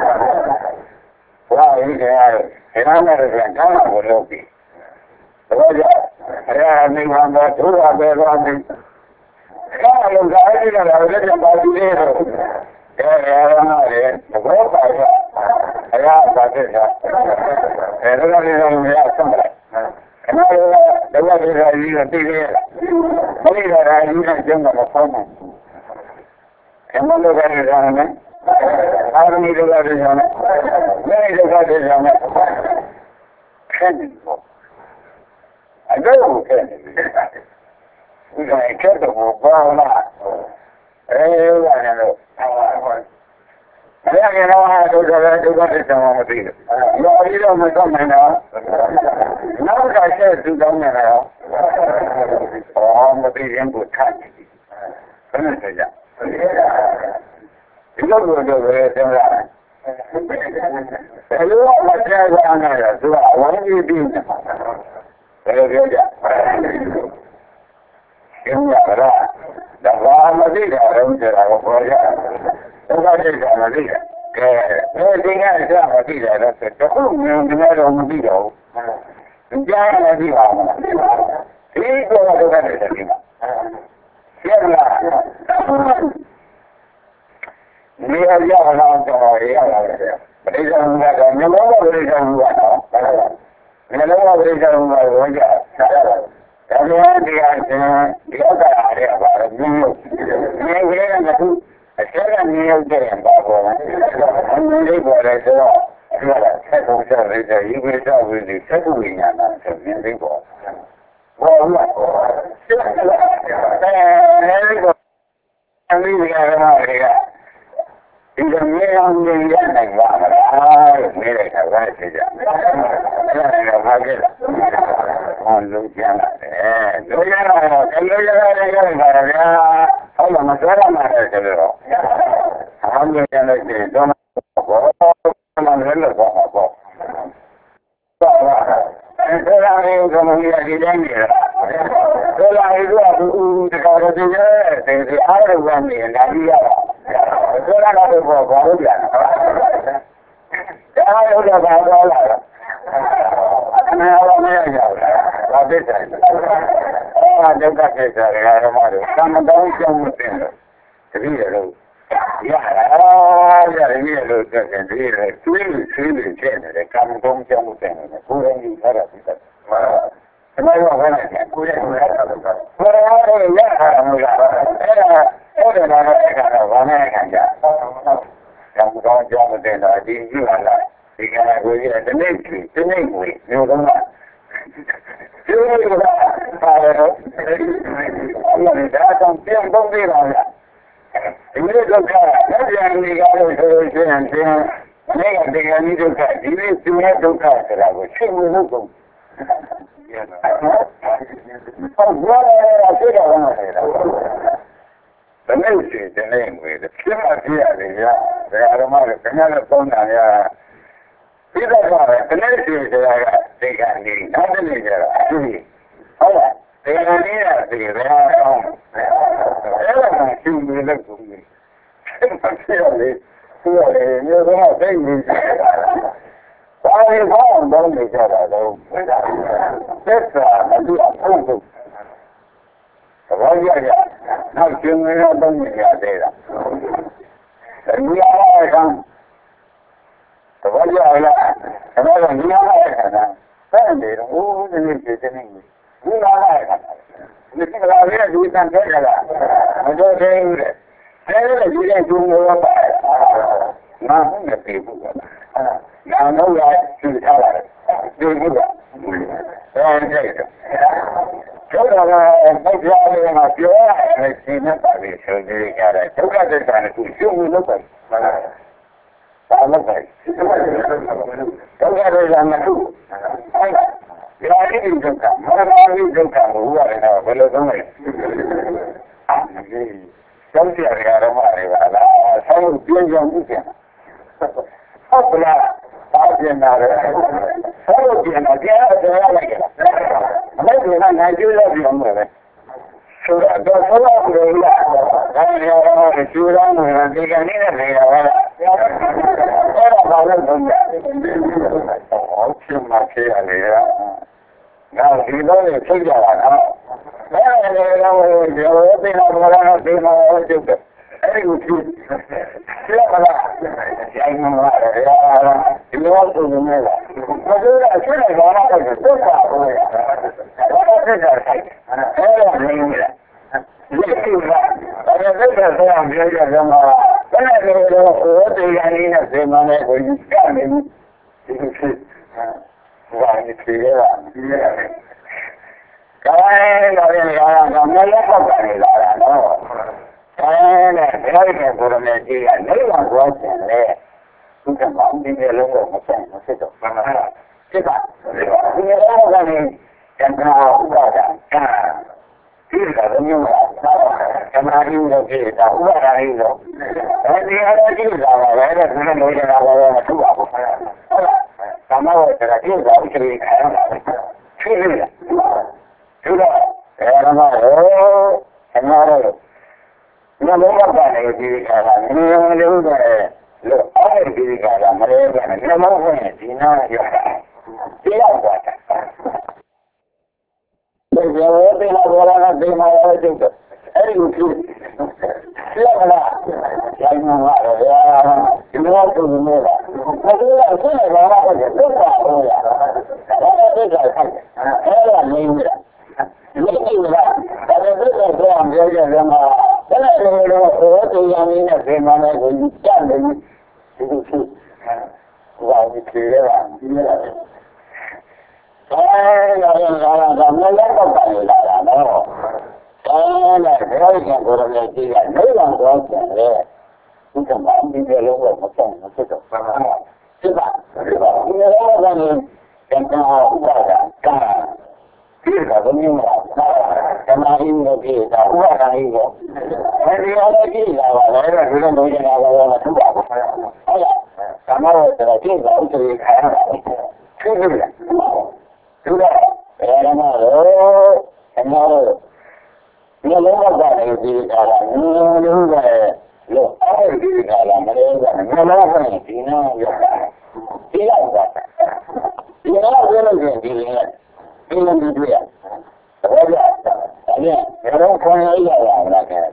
ဘာလို့လဲဒီနာနဲ့ပြန်ကောင်းတာကိုလုပ်ပြီးဒါကြောင့်အရာနေမှာတော့သူ့အပဲသွားပြီးကားလုံးကအဲ့ဒီကလည်းလည်းပါပြီးနေတော့အဲရမှာလေဘောပါရအရာပါတဲ့ကအဲဒါလည်းလည်းမရဆမ်းလိုက်အဲ့ဒါတော့ဒီကကြီးကတည်ရအဲ့ဒီကရာကြီးကကျုံးတော့ဆောင်းတယ်အမှန်တော့ကြတယ်နော်အာရမီဒုက္ခတွေကြောင့်လည်းဒုက္ခတွေကြောင့်လည်းခက်တယ်ပေါ့အတော့ခက်တယ်ဒီကခက်တော့ဘာလားအဲဒါလည်းတော့အဲဘယ်ကတော့ဒုက္ခဒုက္ခတဲ့ဆောင်မသိဘူး။လောပြီးတော့မတော့နိုင်တော့နောက်ကဆက်သူတောင်းနေတော့အော်မသိရင်ကိုထားကြည့်။ဘယ်နဲ့ဆက်ကြ။ဒီလိုလိုတော့ပဲသင်္လာဘယ်လိုမှမကြားကြနိုင်တော့သူကအဝန်းကြီးပြီးနေမှာဘယ်လိုပြောကြရှင်းရတာဒါဘာမသိတာတော့ဆိုတာကိုပြောကြဒုက္ခဒိဋ္ဌာမသိတာကဲအဲဒီကအစမသိတာတော့တခုမျိုးဒီတော့မသိတော့ဘူးကြားရမသိပါဘူးဒီတော့ဒုက္ခဒိဋ္ဌာဒီမှာရှင်းလားဒီအရာကတော့တော့ရရတယ်ပရိစ္ဆေသမုပ္ပါဒ်ကမျိုးလုံးပရိစ္ဆေသမုပ္ပါဒ်နော်မျိုးလုံးပရိစ္ဆေသမုပ္ပါဒ်ကိုကြားဒါကြောင့်ဒီအချင်းဒီဥစ္စာအရာပါမျိုးမျိုးဒီကလေးကခုအချက်ကနေရောက်တဲ့ဘာပေါ်လဲဒီပေါ်လဲဆိုတော့ဒီကဆက်ကုန်ဆက်ရတဲ့ဒီဝိသဝိသိဆက်ဝိညာဏဆိုမြင်သိပေါ်ဘောလားဆက်လာအဲဒီကအမိဒီကရမတွေကဒီကမြေအောင်မြင်ရနိုင်ပါမလားလို့မေးလိုက်တာဘာဖြစ်ကြလဲအဲ့ဒါကဘာဖြစ်လဲဟောလုံးကျန်လာတယ်လုံးရတော့ကလေးရတဲ့ရတာဗျာဟုတ်လားမပြောရမှာလေဆိုတော့အမှန်ပြန်လိုက်တယ်တော့ဘောမှလည်းလို့ပေါ့ပေါ့ပေါ့အဲ့ဒါလေးကမှရဒီတိုင်းနေတာဒါလည်းသူကသူတခါတော့ဒီရဲ့ဒီအားရဝင်နေတာကြီးရတာဆိုရတာတော့ဘာလို့ပြန်လဲဒါရောတော့ဘာလို့လာလဲအမေရောမရကြဘူးဘာဖြစ်တယ်အာဒုက္ခကိစ္စတွေအားလုံးတွေသမတောင်းကြောင်းမသိဘူးတပည့်တော်ရတာရတယ်လို့ဆိုရင်ဒီလေသွေးလို့သွေးလို့ချက်နေတယ်ကံကောင်းကြောင်းမသိဘူးကိုယ်ရင်းကြီးထားတာဖြစ်တယ်အမေရောဟောလိုက်တယ်ကိုယ်ရင်းထားတာတော့ဘယ်လိုလဲရတာမလားအဲ့ဒါအဲ့ဒါလည်းကတော့ဘာနဲ့ခံကြကံကောင်းကြောင်းမသိတော့ဒီကြည့်လာဒီကနေ့ကိုကြီးတဲ့နေ့ကြီးဒီနေ့ကိုမျိုးတော့ဒီလိုကပါတယ်နော်အဲ့ဒါတော့ပြန်တော့ပြေးပါလားဒီလိုဒုက္ခလက်ပြန်နေကြလို့ဆိုလို့ရှိရင်ဒီနေ့ကဒီကနေ့ဒုက္ခဒီနေ့သူရဲ့ဒုက္ခဆိုတာကိုရှင်းလို့ကုန်ဟုတ်ပါရဲ့ပြေးတော့မှာလေတနေ့စီတနေ့ငွေတစ်ဖြစ်မှပြရတယ်ဗျာဘယ်အရမလဲခင်ဗျားလည်းသုံးတာများပြီးတော့တနေ့စီဆိုတာကဒီကနေ့နောက်တနေ့ကျတော့အတူဟုတ်လားဒီကနေ့ကဒီဘယ်အောင်အဲ့ဒါမှရှင်းလို့လည်းကုန်ပြီမဖြစ်ရလေသူကလည်းမျိုးစုံသိနေကြတာဘာလို့ဘောင်းတော့နေကြတာလဲသက်သာမတူအဖို့ဆုံးဘာရရနောက်ကျင်းနေတော့နေရသေးတာဒီအားကဘာရရလဲအဲ့ဒါကဒီအားကအဲ့ဒါဟိုဒီနေ့ဒီနေ့ဒီအားကဒီကလာရဒီတန်ခဲ့ကြတာမတော်သေးဘူးလေအဲ့ဒါဒီကကျုံလို့ပါနားနဲ့ပြေဘူးကနားတော့ရသူထားလာတယ်ပြေဘူးကအဲ့ဒါကျောင်းကမိုက်ပြားလေးကပြောရတယ်ရှင်နဲ့ပါလေဆိုကြရတယ်ဒုက္ခသစ္စာကိုရှင်းလို့ပဲဘာလို့လဲဒုက္ခသစ္စာမဟုတ်အဲ့ဒါဒီဒုက္ခမရဏဒုက္ခကိုဟောရတယ်တော့ဘယ်လိုသုံးလဲအဲဒီကျောင်းရရရမှာလေပါလားဆောင်းပြင်းကြောင်မှုပြန်ဟုတ်လားအားပြန်လာတယ်ဆောင်းပြန်လာကြတယ်ရလိုက်တယ်မဟုတ်ဘူးနိုင်ကျိုးလို့ပြောမှာပဲဆိုတော့ဆောင်းလို့ရတာဒါရရတော့ကျိုးတော့ဒီကနေ့နဲ့နေရပါလားအဲ့ဒါဘာလို့လဲဟုတ်ချင်မှခေရတယ်ငါဒီတော့နေဖြစ်ကြတာနော်အဲ့ဒါလည်းတော့ဒီလိုတင်တော့ဘာလို့ဒီမှာဟုတ်တယ်အဲ့ဒီကိုကြည့်ဆက်ပါလားရိုင်းမှာရတာဒီလိုဆိုနေလားမဆိုးတာဆွေးနေပါလားတော့သုတ်ပါဘူးဘာလို့ဖြစ်တာလဲအဲ့ဒါလည်းနေလားဒီကိစ္စအဲ့ဒါသက်သက်ဆောင်ပြောကြကြမှာအဲ့ဒါလည်းတော့ဟိုတရားလေးနဲ့ဇေမနဲ့ကိုကြည့်နေပြီဒီလိုဖြစ်ဘာနေပြေရတာဒီရတယ်ကဲတော့လည်းကတော့မလည်းပေါက်တယ်လာတာနော်အဲဒါဒီလိုကိုရမယ်ကြီးကနေလာသွားတယ်လေသူကမောင်းပြီးလည်းလို့မဆိုင်မဖြစ်တော့ဘာမှဖြစ်တာဒီလိုကနေကျန်တာဥပါဒကဒီကလည်းမျိုးကမာရီလို့ဖြစ်တာဥပါဒရင်းလို့အဲဒီအရာကြီးလာပါလေတဲ့ဒီလိုမျိုးလာပါတော့မထူပါဘူးဟုတ်လားသမောတရာကြီးလာဥစ္စာကြီးခံရတာဖြစ်နေတယ်သူတော့အဲဒါမှတော့အနာတော့ဒီလိုမျိုးကနေဒီကလာနည်းနည်းလေးပဲလို့အဲ့ဒီကလာမလဲကလည်းဒီလိုမျိုးနဲ့ဒီနာရောဒီလောက်ပါဒီလိုပဲလာလာလာဒီမှာရောကျုပ်အဲ့ဒီကိုလက်မလားရိုင်းမှာတော့ရာဒီလိုတူနေလားဘယ်လိုလဲဆက်နေပါလားဆိုတော့ပါလို့ရတာအဲ့ဒါကအဲ့ဒါနေနေတာဒီလိုလားဒါပေမဲ့တော့အပြောကြတယ်မှာအဲ့ဒါလိုတော့ဟိုတရားရင်းနဲ့ပြင်မှာလည်းကိုကြက်နေဒီလိုဖြစ်ဟိုဒီပြေရတာဒီလိုလားအဲဒါလည်းဒါတော့မလည်းတော့ပါလေလားတော့အဲဒါဘယ်လိုကျကိုရမယ်ကြီးကနေလာတော့ကျန်လေဒီကမှအင်းဒီလိုတော့မဆိုင်မဖြစ်တော့ဘာမှဖြစ်ပါဒီလိုကနေကျန်တာဥပါဒကဒီကဘယ်မျိုးလဲကမာရင်းလို့ပြတာဥပါဒရင်းကိုအဲဒီအရာကြီးလာပါလေဒီလိုမျိုးနေတာကတော့မထူပါဘူးဟုတ်လားကမာရတော့ကြည့်ပါဥစ္စာကြီးခါရတာဖြစ်နေတယ်သူကဘယ်မှာတော့အများတော့ဒီလိုမှပါတယ်ဒီကလာနည်းလုံးပဲလို့အဲ့ဒီကလာမလဲကနည်းလုံးပဲဒီနာရောဒီလောက်ပါဒီလောက်ပြောလို့ရှိရင်ဒီလိုဒီလိုမျိုးတွေ့ရတော့ကြတယ်အဲ့ဒါခေါင်းရရရလားကဲ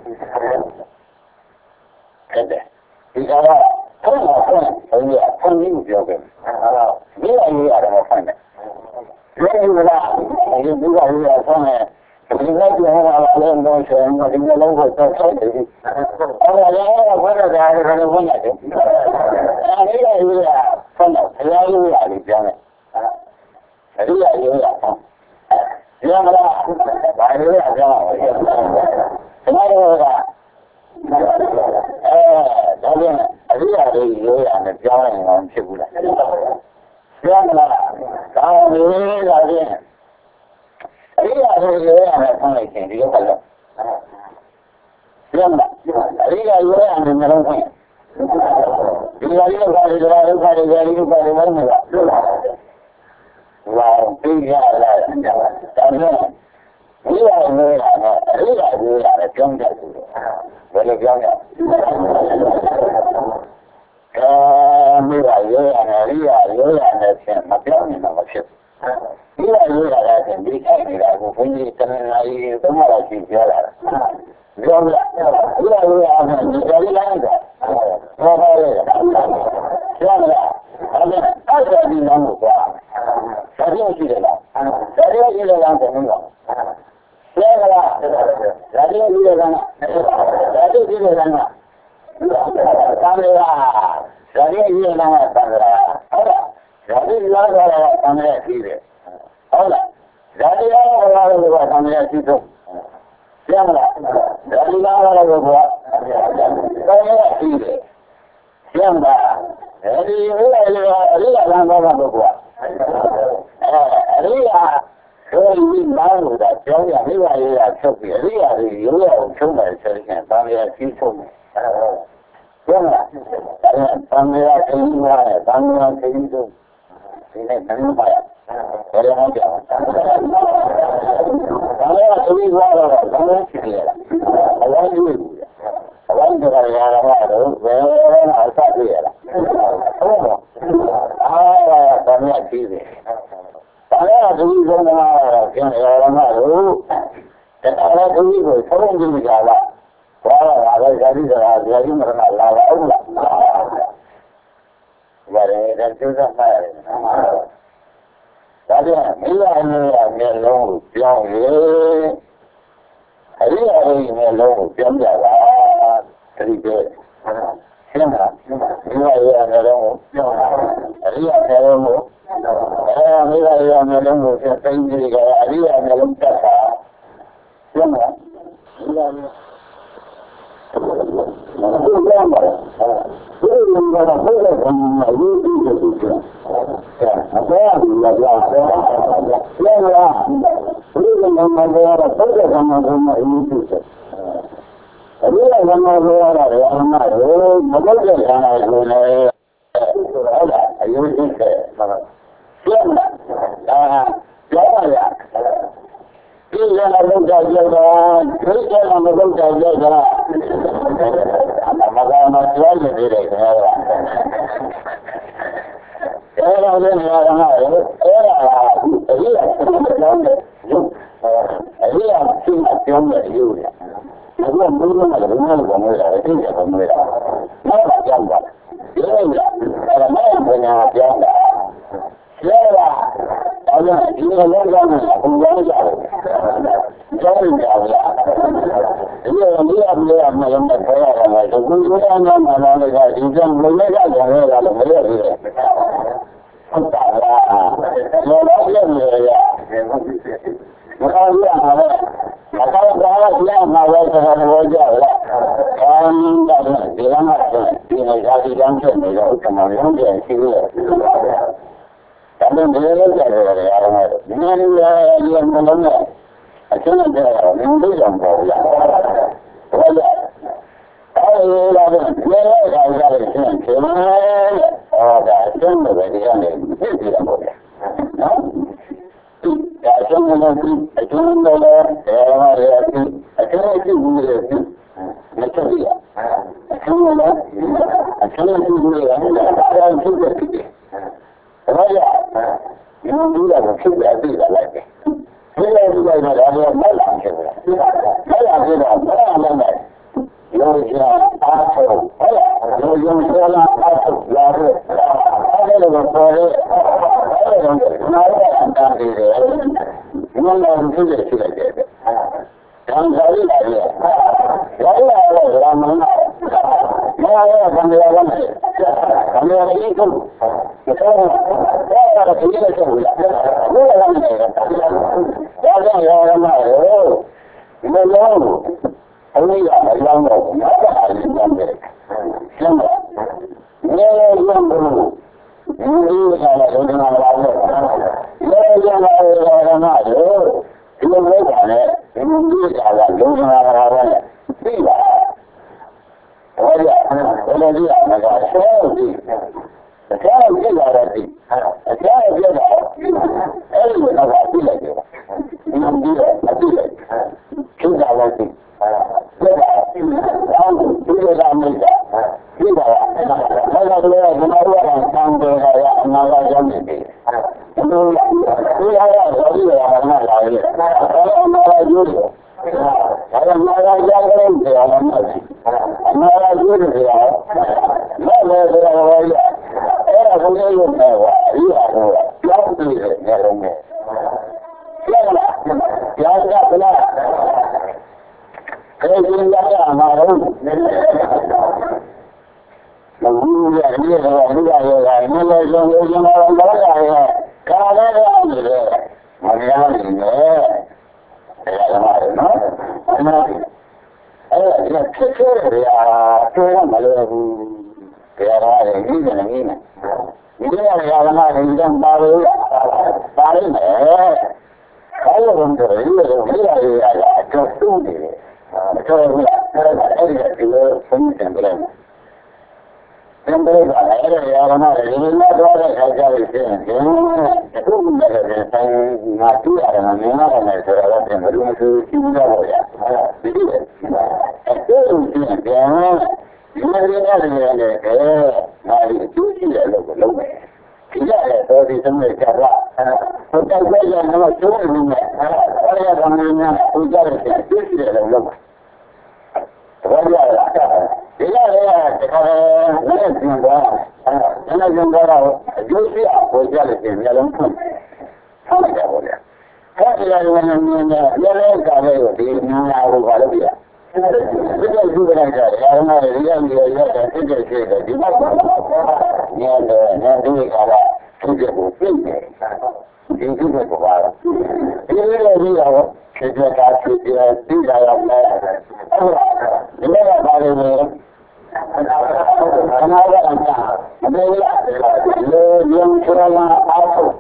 အဲ့ဒါဒီကတော့ဘုရားဘုရားဘုရားဘုန်းကြီးပြောတယ်အဲ့တော့ဒီအရေးရတယ်ဖွင့်တယ်ဒီလိုလားဒီဘုရားဘုရားဆုံးတယ်ဒီလိုပြောရတာလည်းတော့ဆိုရင်ဒီလိုလုံးကိုတော့ဆက်တယ်အဲ့ဒါလည်းဘယ်တော့ဒါလည်းဘယ်နဲ့တယ်အဲ့ဒီလိုရဖန်တော့ဘုရားကြီးရတယ်ပြောတယ်အဲ့ဒီအရေးရအောင်ဒီမှာဘာလို့ရကြအောင်လဲဒီမှာတော့ကအဲဒါပြန်အရိယာတွေရိုးရတယ်ပြောင်းရင်တော့ဖြစ်ဘူးလားပြောမလားဒါမျိုးလာပြန်အရိယာတွေရိုးရတယ်ဖန်လိုက်ရင်ဒီလိုကလည်းပြောမလားအရိယာရိုးရတယ်မျိုးလုံးဖွင့်ဒီလိုလေးကလည်းဒီလိုလေးကလည်းဒီလိုလေးကလည်းမဟုတ်ဘူးလား哇，对呀，来，咱们你要没啥呢，你要没啥的，讲讲，我就讲讲。呃，没啥有样的，你要有样的钱，那表面那么去。你要有啥的钱，你看你来，我分你真来怎么来去表来了？表不了，你要有样的，你叫你来一个，我把这个，表不了，反正二十斤能不多。啥地方去的了？啥地方去的让怎么搞？这个啦，啥地方去的让？啥地方去的让啊？咱们啦，啥地方去的让啊？咱们啦，好了，啥地方拉出来了，咱们也去的。好了，啥地方拉出来了，咱们也去做。这样了，啥地方拉出来了，咱们也去的。这样的，这里未来这个这个咱们怎么过？哎，这个可以满足的，表面这个有点特别，这个是有点成本实现，咱们也提出来。对吗？咱们要可以买，咱们要可以做，现在能买，我这样讲，咱们要可以买了，咱们去了，我就。我这个人的话都为哪啥对了？啊，咱们也去的，咱们要注意什么？现在的话都，这大家注意个，成本就不高了，完了那个家里头啊，家里面那拉了欧了，我这这就这卖的，咱这没有没有没有标语，没有没有标标了。这里边，现在另外一样的任务，另外一样的任务，哎，另外一样的任务是根据这个另外的任务调查，现在另外的，我မှာအရေးကြီးတယ်ဆိုတော့အပေါ်ကလာကြတယ်။ကျန်လာဘုရားနာမတော်ရတော့ဘုရားနာမတော်မှာအရေးကြီးတယ်။ဘုရားနာမတော်ရတော့အမှန်တော့မဟုတ်တဲ့ခန္ဓာကိုယ်နဲ့ဆိုတော့အရေးကြီးတယ်။ကျန်လာဒါကြောက်ရဒီကနေ့လောက်ကြကြတော့ဒီကနေ့မလောက်ကြကြတော့အမမကောင်းတော့ကြားနေတယ်ခင်ဗျာအဲ့ဒါလည်းနေရာမှာအဲ့ဒါအရေးအရေးကြောင်းတယ်အရေးအဖြစ်ကြောင်းတယ်ယူရအခုဘုရားကလည်းဘယ်လိုကောင်းလဲအသိတယ်ကောင်းလဲနောက်တော့ကြောင်းပါဒီလိုအဲ့ဒါမှဘယ်ညာကြောင်းတာကျဲလာအဲ့ဒါဒီလိုလုံးကောင်းတယ်ဘုရားကြောင်းကျောင်းကြောင်းလားဒီလိုမျိုးအမြဲအမှန်နဲ့ပြောရတယ်ဒီကုသိုလ်အနာမလာတဲ့ကဒီကြောင့်လုံးလိုက်ကြတယ်လည်းမရဘူးဟုတ်တာလားလောလောဆယ်နေရမကောင်းရမှာလေမကောင်းတာကလည်းမှာပဲဆက်လို့ကြတယ်အင်းဒါကဒီလမ်းမှာဒီနေရာဒီကံဖြစ်နေတော့ကမှလုံးကျရှိလို့ဒါပေမဲ့ဒီလိုကြတယ်ရတယ်ဒီနေ့လည်းဒီမလုံးနဲ့အကျဉ်းနဲ့တော့မင်းတို့ကြောင့်ပေါ့ဗျာဟုတ်ကဲ့အဲဒီလာတော့ဒီလိုခါကြတယ်ရှင်းတယ်ဟောဒါအကျဉ်းတွေဒီကနေဖြစ်ပြီးတော့ပေါ့ဗျာနော်ဒါအကျဉ်းနဲ့အကျဉ်းတွေလည်းအဲရရပြီအကျဉ်းတွေကြည့်ဘူးလေမချက်ရအကျဉ်းနဲ့အကျဉ်းတွေကြည့်ဘူးလေအဲဒါဖြစ်တယ်ဘာလဲဒီလိုမျိုးတော့ဖြစ်တယ်ပြီးတော့လိုက်တယ်ဒီလိုဒီလိုတော့ဒါတော့မလာဖြစ်ဘူး။မလာဖြစ်တော့မလာနိုင်ဘူး။ရောရအားထုတ်ဟုတ်လား။ရောရုံဆလာအားထုတ်လာတယ်။အဲ့ဒါလိုပေါ်တယ်။အဲ့ဒါတော့နားရတာတည်းတယ်။ဒီလိုမျိုးဖြစ်တယ်ဖြစ်တယ်။ဒါသာရီလာတယ်။ရောရတော့ရာမနာ။မရရကံရရမယ်။ကံရရင်ကိုဒါတော့ဒါတော့ဒီလိုဆိုလို့ဘယ်လိုလဲဒါကြောင့်ရောရမှာရောဒီလိုရောအလေးရအလောင်းတော့မတ်တာလေးတမ်းတယ်ကျန်တယ်နေရရုံဘူးဒီလိုကလည်းဒုက္ခမလာဘူးလေကျန်တယ်ရောရမှာရောဒီလိုမျိုးကလည်းဒီလိုမျိုးကလည်းဒုက္ခမလာဘူးသိပါဟုတ်ရဲ့ဘယ်လိုလဲမကဆောဒီအကျဉ်းပြလာတယ်ဒီအကျဉ်းပြလာအဲ့ဒီကတော့ပြလိုက်တယ်ဒီလိုပြီးတော့အပြည့်ကျူတာလိုက်တယ်အဲ့ဒါဒီလိုကမိတာဒီပါအဲ့ဒါလည်းဒီမှာတော့ဆန်းတယ်ရအနာဂတ်ရောက်နေတယ်ဒီလိုဒီရရတော့ဒီရမှာလာတယ်အဲ့ဒါမှလည်းယူတယ်ဒါကမှလည်းကြားကြတယ်တယ်လည်းမဟုတ်ဘူးအနာဂတ်ယူတယ်ရမလည်းဆိုတော့အဲ့ဒါကိုလည်းယူတယ်ဟောဒီဟာတော့ကြောက်ပြီးတယ်နေလုံးနဲ့ကြားလားကြားကြလားအဲဒီရရမှာတော့မဘူးရဒီကတော့ဒီကရောကမလဲဆုံးလို့ကျွန်တော်တော့ရတယ်ခါလည်းရတယ်မရဘူးနဲ့အဲ့ဒါမှနော်အဲ့ဒါအဲ့ဒါဖြစ်ခဲ့တယ်ရာတွေ့ရမလို့ဘူးတရားရတယ်ဒီကနေ့နဲ့ဒီကနေ့ရာမတွေတော့ပါလို့ပါလိမ့်မယ်ခေါင်းလုံးတွေဒီလိုမိရရရအကျိုးတူးနေတယ်အကျိုးကအဲ့ဒါအဲ့ဒီဒီလိုဆုံးဖြတ်တယ်သင်္ဘောကအဲ့ဒါရာမတွေဒီလိုတော့တဲ့ခါကြလို့ရှိရင်ဒီအခုလည်းတိုင်းငါတူရတယ်မင်းလာတယ်ဆိုတော့ဘယ်လိုမှသူကြည့်ကြပါ့ရဒီလိုအဲ့ဒါကိုကြည့်ပြန်ဒီလိုရရတယ်လေအဲငါဒီအကျိုးရှိတယ်လို့လုပ်မယ်ဒီရတဲ့တော်ဒီသမီးကြတာဟိုတိုက်ပွဲရတော့ကျိုးနေတယ်အဲ့ဒါကမှန်းများဟိုကြတယ်အကျိုးရှိတယ်လို့လုပ်မယ်တော်ရရဒီရတဲ့တခါလည်းပြန်သွားတယ်အဲ့ဒါကြောင့်တော့အကျိုးရှိအောင်ဟိုကြတယ်ပြန်လုံးဖွင့်ဟုတ်တယ်ဟုတ်တယ်အဲ့ဒီလိုမျိုးနဲ့လည်းလည်းကားလေးကိုဒီနာကိုပါလို့ပြဒီလိုယူလိုက်ကြတယ်အားလုံးတွေရရရရတယ်ဖြစ်ဖြစ်ဖြစ်တယ်ဒီမှာညတယ်နဲ့ဒီကလာသူ့ကိုပြည့်တယ်ဒီသူ့ကိုပါတော့ဒီလိုလိုပြီးတော့ဖြစ်ဖြစ်တာဖြစ်ဖြစ်ပြီးလာရမယ်ဟုတ်လားဒီလိုပါလေဒီ another and the young children also.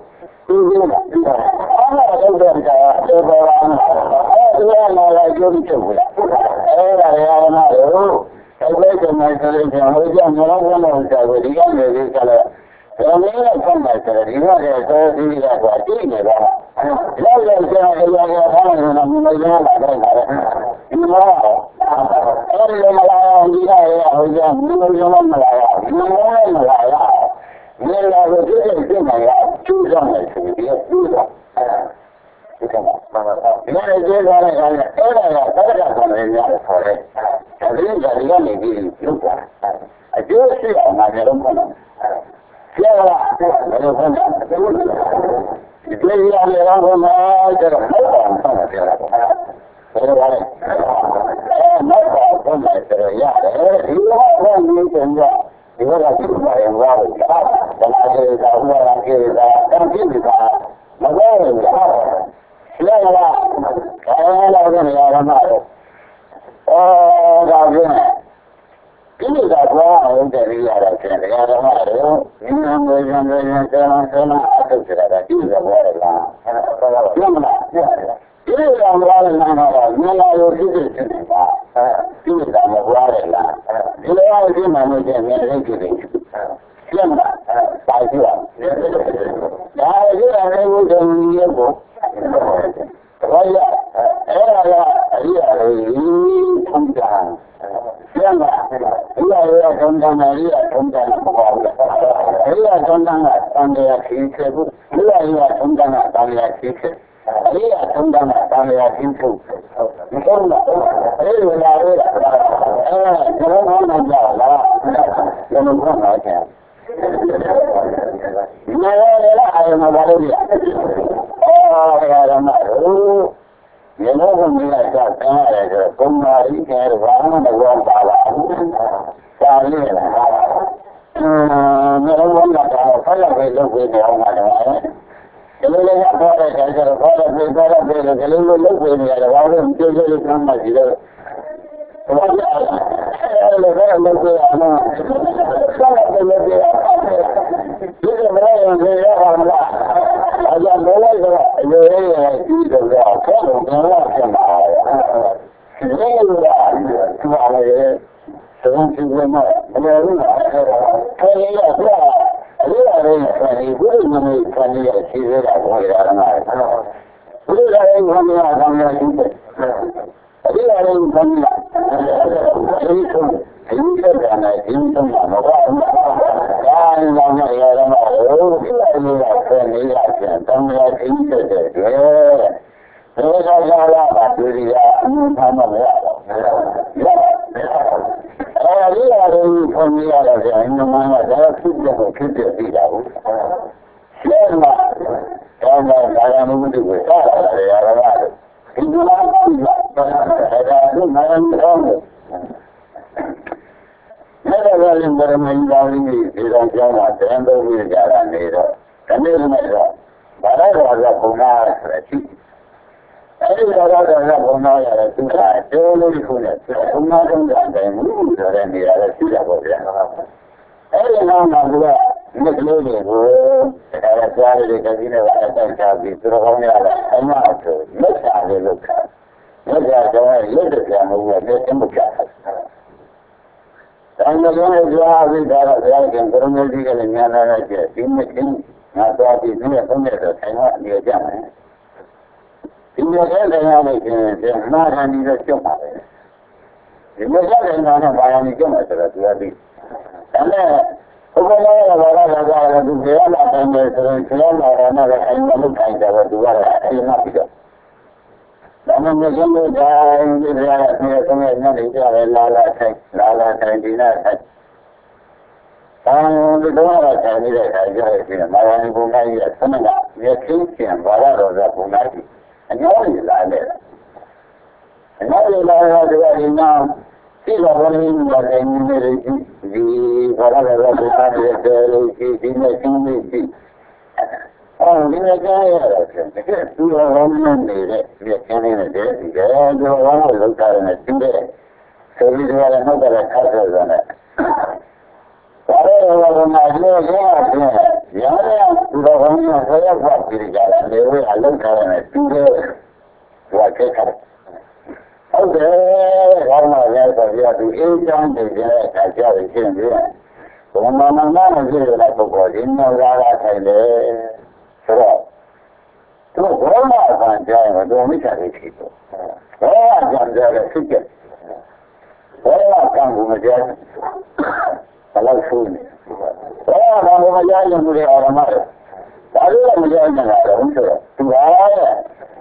Karena dia dia dia yang sudah punya saya buat diri jalan dewi alam karena itu buat kita. Oke, karena dia kerja di Indonesia dia kerja di sini. Mana-mana dia nak buat ini orang saya sudah. Tu orang akan jadi macam ni itu. Orang akan jadi sikit. Orang akan menjadi kalau sulit. Orang akan menjadi yang boleh orang mana. Kalau menjadi yang ada untuk tu ada.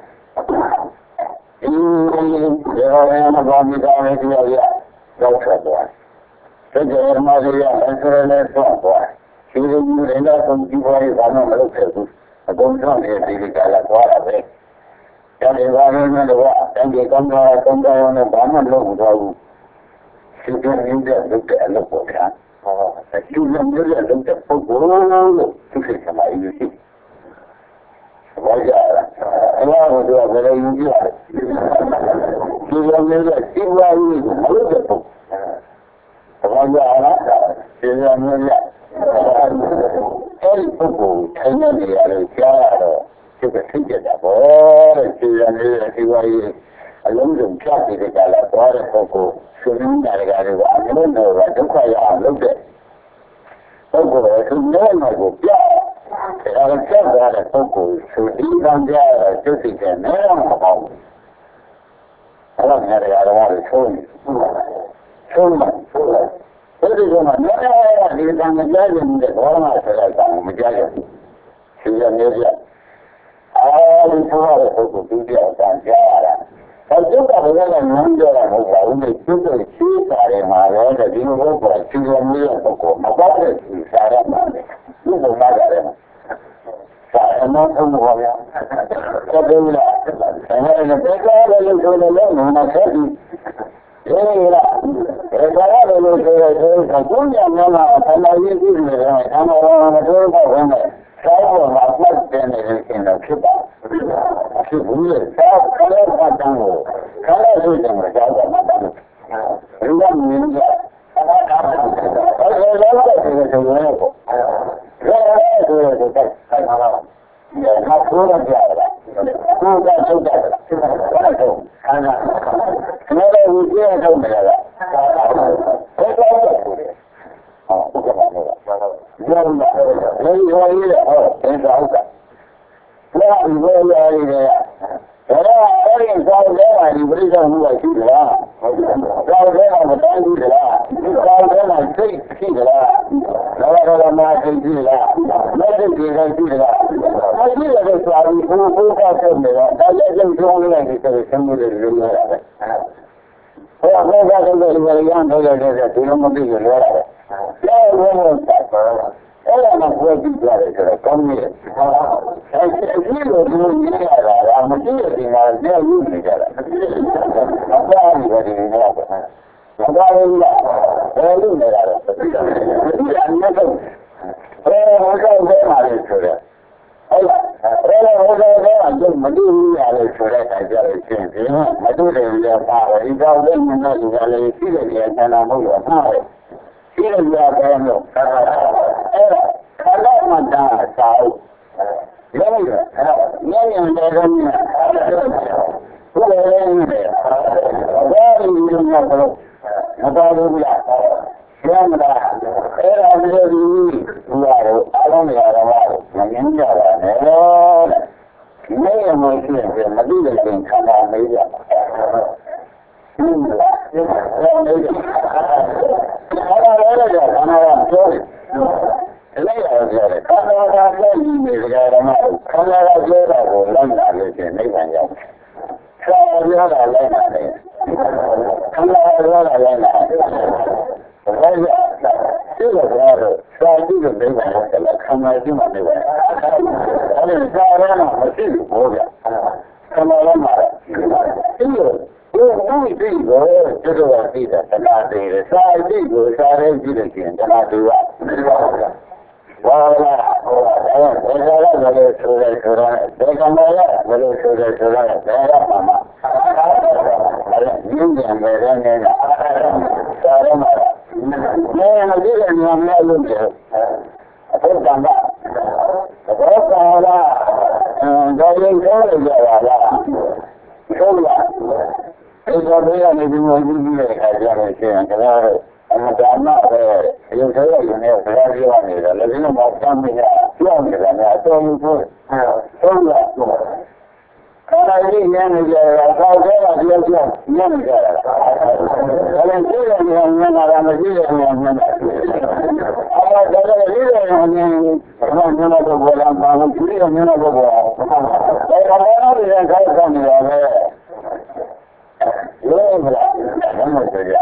Ini orang yang bagi kami dia dia dosa buat. Sejarah manusia antara semua. Sehingga mereka sendiri kamu melakukan dosa yang diri kalau ada. Jadi orang yang ada, jadi kamu kamu yang kamu lakukan. Sudah ini dokter lakukan. Sudah ini dokter pukul tu sama ini. Wajah, Allah doa pada ini. Sudah ini siapa ini malu tu. Wajah, sudah ini. El pukul, hanya dia ada. Juga sikit apa? Sudah ini siapa ini. Alhamdulillah kita di dalam kuara pukul. Sudah negara ini orang tu kaya alhamdulillah. Pukul itu mana juga. Kalau kita ada pukul, sudah dia jadi kenal apa? Kalau negara orang suni, suni, jadi mana di dalam negara ini orang asal orang menjaga. Sudah dia. Ah, itu ada pukul dia dan dia. Kalau kita berada di negara orang itu kita ada malah di negara kita ni pukul, apa sih cara mana? Itu mana? Saya nak semua ya. Kedua, saya nak berkata lalu lalu mana sih? Eh, berkata lalu lalu kagunya mana? Kalau ini ni, kalau orang itu orang saya maklum dengan ini kita. Sebelum saya kalau macam tu, kalau sudah mereka macam tu, orang ni. Kalau lalu kita semua itu. Saya itu itu saya ya, makhluk dia ada. Sudah sudah. Kalau karena kalau ujian itu mereka. Oh, bukan mereka. Jangan, lagi lagi oh, ini sahaja. Nah, ini lagi dia. Kalau orang tahu dia, dia berikan dua kilo. Kalau dia nak tahu dia, kalau dia nak cek dia. Kalau orang nak cek dia, nak cek dia dia. Lagi ada suami pun pun kata dia, ada yang jual lagi kita semua dia. Kalau mereka kalau dia yang dia dia tu nama dia dia. Ya, orang tak. Orang nak buat juga ada kami. Ini loh ni ada, mesti ada dia ini ada. Apa ni bagi ni apa? Apa ni? Ini ni ada. Ini anda tu. Eh, orang orang ada sudah. Ayah, orang orang ada mesti ada sudah saja ini. Mesti dia apa? Ini kalau mana juga lagi dia tanam apa? Ini dia apa? Kalau macam tahu, ni ni yang dalam ni, boleh ni, boleh ni macam apa dia? Siapa dah? Era dia ni, luar, alam dia luar, macam ni lah. Ni yang mungkin dia mesti dia kena media. Kalau ada dia, kalau ada Lagi ada, kalau ada ini negara mana, kalau ada negara orang ada je, ni banyak. Kalau ada lain ada, kalau ada lain ada. Lagi, itu ada, saya juga ni banyak, kalau ada mana banyak. Kalau sekarang mesti boleh. Kalau ada, itu. Ini juga, itu ada, tanah dia, saya juga, saya juga tanah dia. Wala, wala, wala, wala, sudah, sudah, dengan saya, wala, sudah, sudah, saya mama. Ini yang mereka ni, saya mama. Ni နာမည်လို့ပြောအဲ့ဒါကဘောကလာဒါရင်ပြောရကြပါလားဟုတ်လားအဲ့ဒါတွေကနေဒီလိုကြည့်ပြီးတဲ့အခါကျတော့ရှင်ကလည်းအမှန်တမ်းပဲရုပ်သေးရုံနဲ့ဆရာပြောနေတယ်လည်းဒီလိုမှသမ်းမရပြောနေတာများအတော်ကြီးဟုတ်ဟုတ်လားခါတိုင်းညနေကြတာကောက်သေးတာပြောပြောညနေကြတာဒါလည်းကြည့်ရရင်ညနာတာမရှိရရင်ညနာအဲ့ဒါဒါလည်းဒီလိုရင်ဘာမှညနာတော့ဘောလာမှာဘူးဒီလိုညနာတော့ဘောအဲ့ဒါလည်းလည်းခိုင်းဆောင်နေရတယ်လို့မလားဘာမှမပြောရ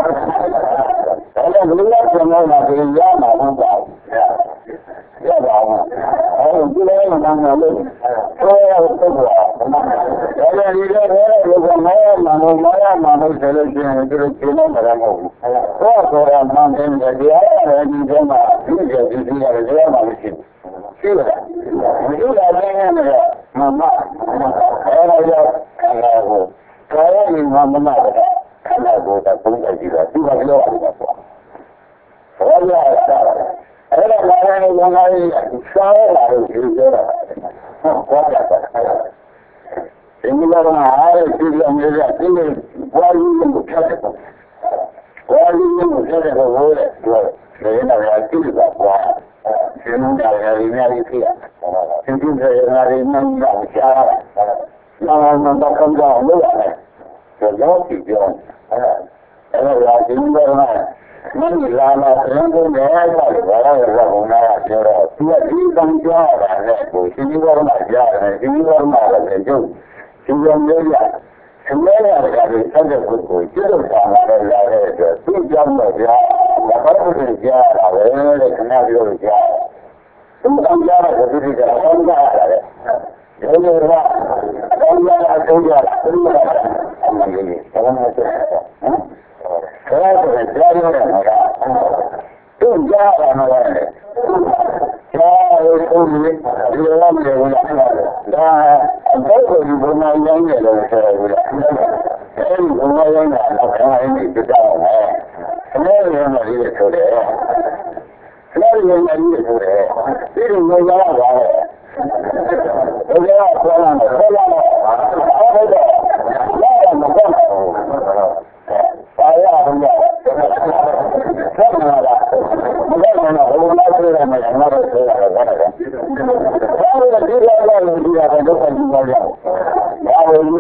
ဘူးဒါလည်းဘယ်လိုလဲကျွန်တော်ကပြင်ရမှာမဟုတ်ပါဘူးရပါဘူးအဲဒီလိုမှမလုပ်လို့ဆိုရတော့ဘာဒါလည်းဒီလိုလည်းဘယ်မှာမှမမရမှာလို့ဆိုလို့ရှိရင်ဒီလိုကျင်းနေမှာမဟုတ်ဘူးဆိုတော့မှန်တယ်တရားရတယ်ဒီထဲမှာဒီလိုဒီလိုရတယ်တရားမှမရှိဘူးရှိလားမရှိတာလည်းလည်းမမအဲ့ဒါကြောင့်အဲ့ဒါကိုကာယဉာဏ်မှမနာတယ်ခန္ဓာကိုယ်ကပုံစံကြည့်တာသူကပြောရတယ်ပေါ့ဘာလဲအဲ့ဒါအဲ့ဒါလည်းငါလည်းရှားလာလို့ဒီပြောတာဟုတ်ပါပါဒီလိုကအားရကြည့်ရမယ်ကဒီလိုဝါလူကိုဖြတ်တယ်ဝါလူကိုဖြတ်တယ်ဟိုလေဒီနေ့ကကြည့်တာကွာဒီနေ့ကလည်းများကြီးဖြစ်တယ်ဒီလိုရငါလည်းမင်းကရှားနာမတော့ကောင်းတော့လို့ရတယ်ဆိုတော့ဒီပြောအဲ့ဒါအဲ့ဒါဒီလိုကမင်းလာလာရင်ကိုလည်းအဲ့ဒါကိုဘာလို့လဲဘုံနာပြောတော့သူကဒီကံကြောက်တာနဲ့ကိုဒီလိုကမှကြားတယ်ဒီလိုကမှလည်းကျုပ်ဒီလိုမျိုးရအမေရကလည်းဆက်တဲ့ပုဂ္ဂိုလ်ကျွတ်ဆောင်လာလာတဲ့အတွက်သူကြောင့်တော့ကြာဘာလို့လဲကြားတာပဲတဲ့ခဏပြောလို့ကြားသူကကြားတဲ့ပုဂ္ဂိုလ်ကအကောင်းကြားရတယ်ဒီလိုကအောင်းရအကောင်းရသူကအမှန်ကြီးဘာမှမဖြစ်ဘူးဟမ်ဒါကကြားရတယ်ကသူကြားရမှာလေကြားရဦးလေဒီလိုမျိုးလည်းဒါအတော့ကိုဒီဘုံနိုင်နေတယ်လို့ဆိုရဘူးလားအဲဒီဘုံနိုင်နေတာတော့ခဏလေးပြတော့မယ်ခဏလေးမှလေးဆိုတယ်ခဏလေးမှလေးဆိုတယ်ဒီလိုမျိုးရတာပါပဲဒီလိုဆောလာတယ်ဆောလာတယ်အဲ့ဒါလည်းမကောင်းဘူးဘာရအောင်လဲဆက်လာတာဘယ်လိုလဲဘယ်လိုလဲဆိုရမယ်ငါတို့ပြောရတယ်ဘာလဲဘာလို့ဒီလိုလဲဒီရတယ်တော့ဒီလိုလဲဘာလို့ဒီ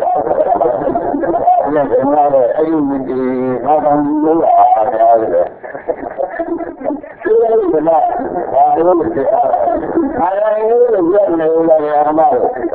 လဲငါတို့အဲ့ဒီဒီဘာသာမျိုးအားရတယ်ဒီလိုကဘာလို့ဒီအားရရေးလို့ရနေလို့ရမှာ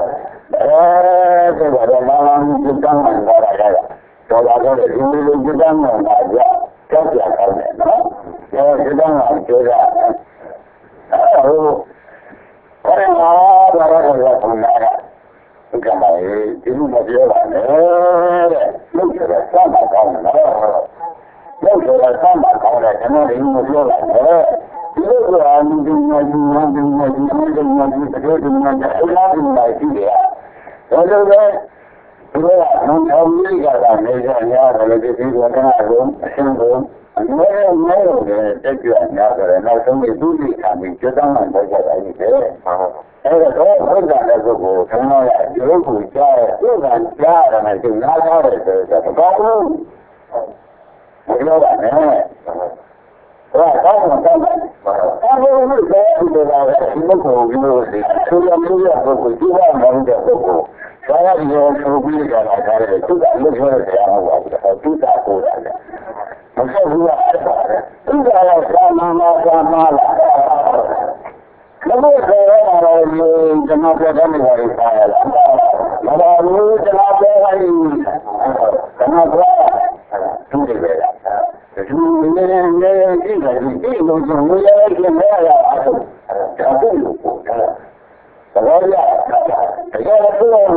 အဲဒါကတော့လာလာကြမ်းမှန်လာတာတော်လာတော့ဒီလိုကြမ်းမှန်လာကြကြောက်ကြကောင်းတယ်နော်အဲဒီတော့ကျိုးတာဟိုဘာလဲဘာလို့လဲဘုရားဒီကမှာဒီလိုမပြောပါနဲ့တဲ့လို့ကျတော့စမ်းပါကောင်းတယ်နော်လို့ကျတော့စမ်းပါကောင်းတယ်ကျွန်တော်ဒီမပြောပါနဲ့ဒီလိုကအမှုဒီမှာဒီမှာဒီမှာဒီမှာဒီမှာဒီမှာဒီမှာအလားတူပါရှိတယ်ဒါလိုပဲဒီလိုကမင်းတော်ကြီးကနေကြရတယ်လေဒီလိုကတော့အရှင်းဆုံးအမဲမဲလို့တက်ကြွများတယ်နောက်ဆုံးဒီသူ့ကြီးခံပြီးကျွတ်တောင်းမှတော့ကြတာကြီးတယ်အဲ့တော့ဘုရားတဲ့ပုဂ္ဂိုလ်ခဏရဒီလိုကိုကြားရသူကကြားရတယ်နဲ့သူနားကြားတယ်ဆိုတော့ဘာလို့ဘယ်လိုလဲဘာကောင်းမှတောင်းတယ်အဲ့လိုမျိုးပဲဒီလိုပါပဲဒီလိုကိုဒီလိုစီသူကမျိုးရပုဂ္ဂိုလ်ဒီကမှမတဲ့ပုဂ္ဂိုလ်ဘာသာဒီလိုဆိုပြီးကြတာဒါလည်းသူကလို့ပြောတယ်အောင်ပါဘူးသူကကိုယ်တယ်မဟုတ်ဘူးလားသူကတော့သာမန်မှာသာမန်လားဘယ်လိုဆိုရအောင်လဲကျွန်တော်ပြောတယ်လို့ပြောရလားဘာလို့ကျွန်တော်ပြောရရင်ကျွန်တော်ပြောသူတွေပဲဒီနေ့နေ့ကြည့်တယ်ဒီလိုဆိုလို့ရတယ်ကျမရအောင်ဒါကိုလို့ပြောတာဘာလို့လဲတကယ်လို့ပြောလို့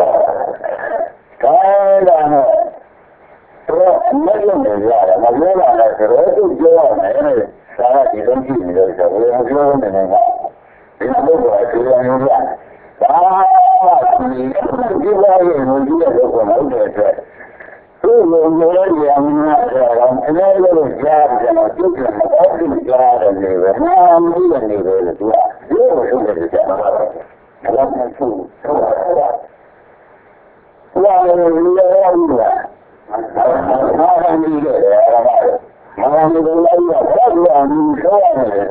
ဒါတော့တော့မလို့နေရတယ်မလို့လာတယ်ဆိုတော့သူပြောရမယ်ဒါကဒီလိုကြည့်နေလို့ဆိုတော့မပြောနေနေကဒီလိုကဒီလိုမျိုးကဒါဒီဒီဘာရဲ့လူကြီးရဲ့ကိုမဟုတ်တဲ့အတွက်သူ you and I little jabs and I took them up to the God and they were now I'm leaving they were as well. You were in the I love my food. Well, I really are. Now I need it. Now I need to lay your head on you showing it.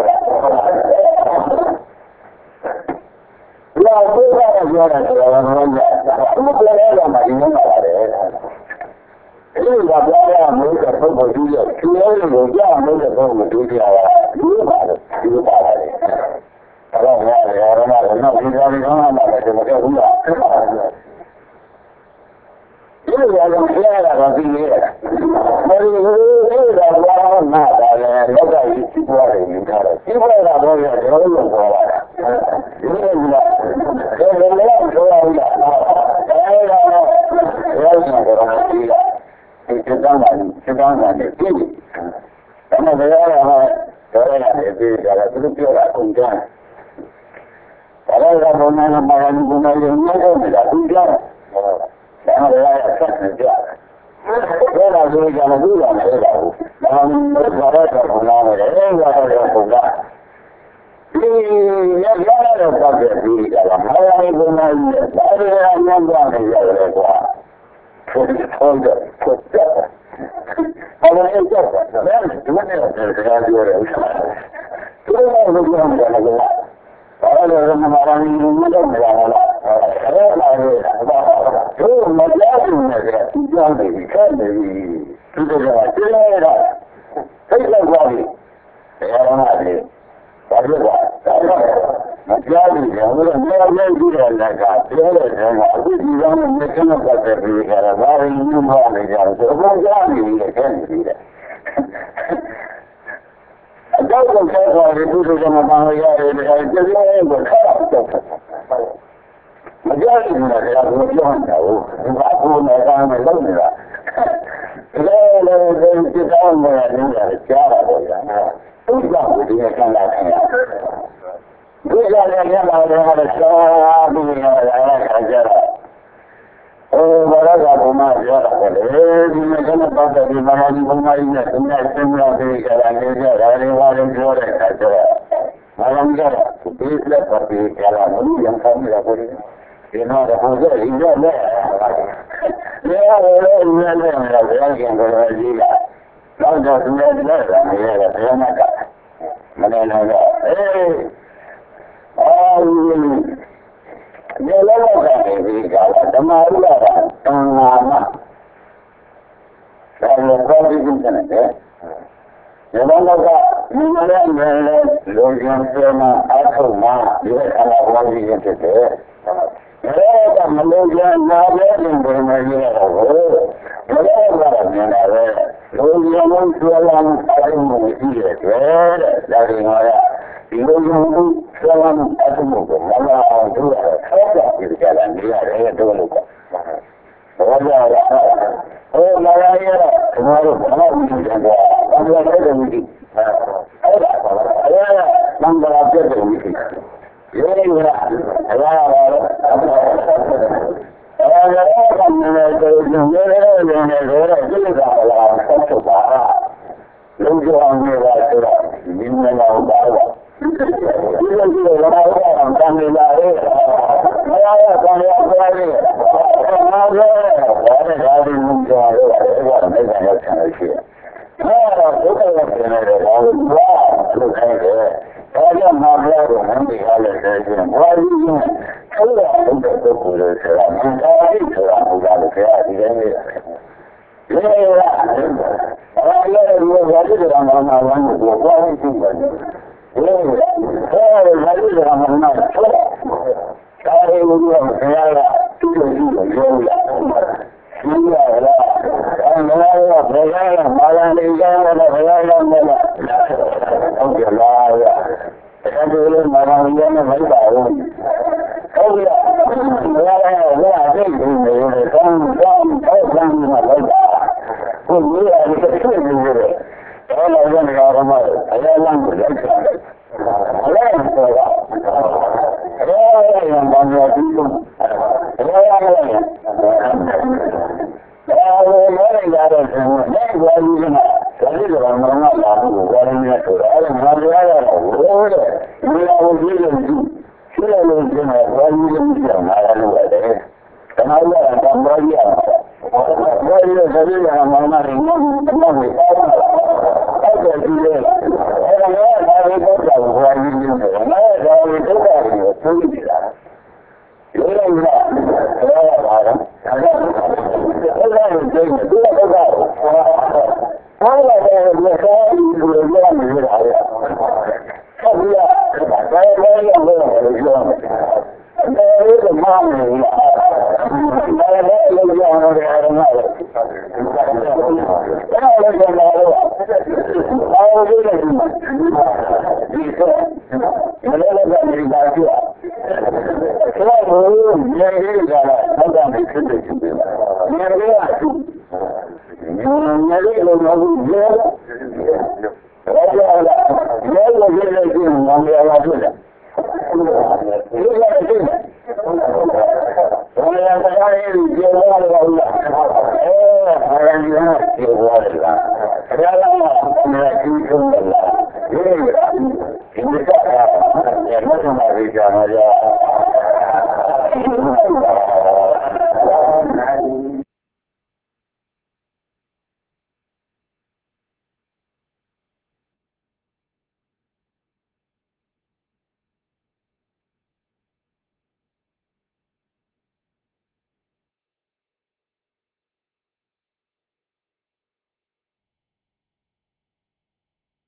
Well, we're going to get it. I'm going to get on my name. Ini dah berapa mereka pergi dia, kira dia mereka pergi dia, dua kali, dua kali. Kalau orang orang orang nak pergi dari mana nak mereka pula. Ini yang saya nak pergi. Jadi ini dah berapa nak ada, mereka itu buat ini cara. Siapa dah boleh orang buat. Ini dia. Kalau orang orang dah, saya dah, saya dah orang dia. Sit down and sit down and eat. And the other one, the other one is the group of Akunjan. Para Ramona Maranuna, you know, the Akunjan. And the other second job. What are we going to do on the other? Um, the Baraka Ramona, the other Ramona. The other of the people, how are you going to do it? I don't know the other one. Hold up, put that. I want to get that. Then, what else is the idea of it? So, I was going to go. I don't know what I mean. I don't know what I mean. So, my dad is you can't be, you can't be. So, they are doing it up. Take that body. They are not here. What is that? My dad is here. I'm going to do that like that. The other thing, I think you don't make enough of that. You got a lot of new money down. So, I'm going to can't do that. I don't know why they do this on the money. I just want to cut off. My dad is not here. I'm going to go. I'm going to go and look at that. They sit down there and do that. It's got who's not with you? I can't let him. We got to get out there and show how we are get up. Oh, but I got to my job. Every minute about the money from my neck, and that's the money that I need. I didn't want to do it. I said, I don't get it. Please let us be calm. You come here. You know, the whole day, he's not there. Yeah, we're not there. I can't go to the I'm just ready there. I'm here. I'm not Hey, oh, they love that. We got the Maria. Mama. That's what we can say. The one that you know, Lord, I told Ma, you are what we can say. Hey, Malaysia, now letting them over. Those young children are here. That is why you know, children at the moment. Mama, I'll do it. You can and we are here to look. Oh, Maria, tomorrow, tomorrow, I'm going to the meeting. Number of the meeting. Very well. got it, and that's why you can tell you that I'm not going to go to I'm not going to go to we are going to see a little bit of what you can do. I don't know whether. And I let them come by you. What is it that you are not in the money? I can't do that. I don't know how to go to what you do. And I don't know how to do that. You know, you don't know. I don't know. I don't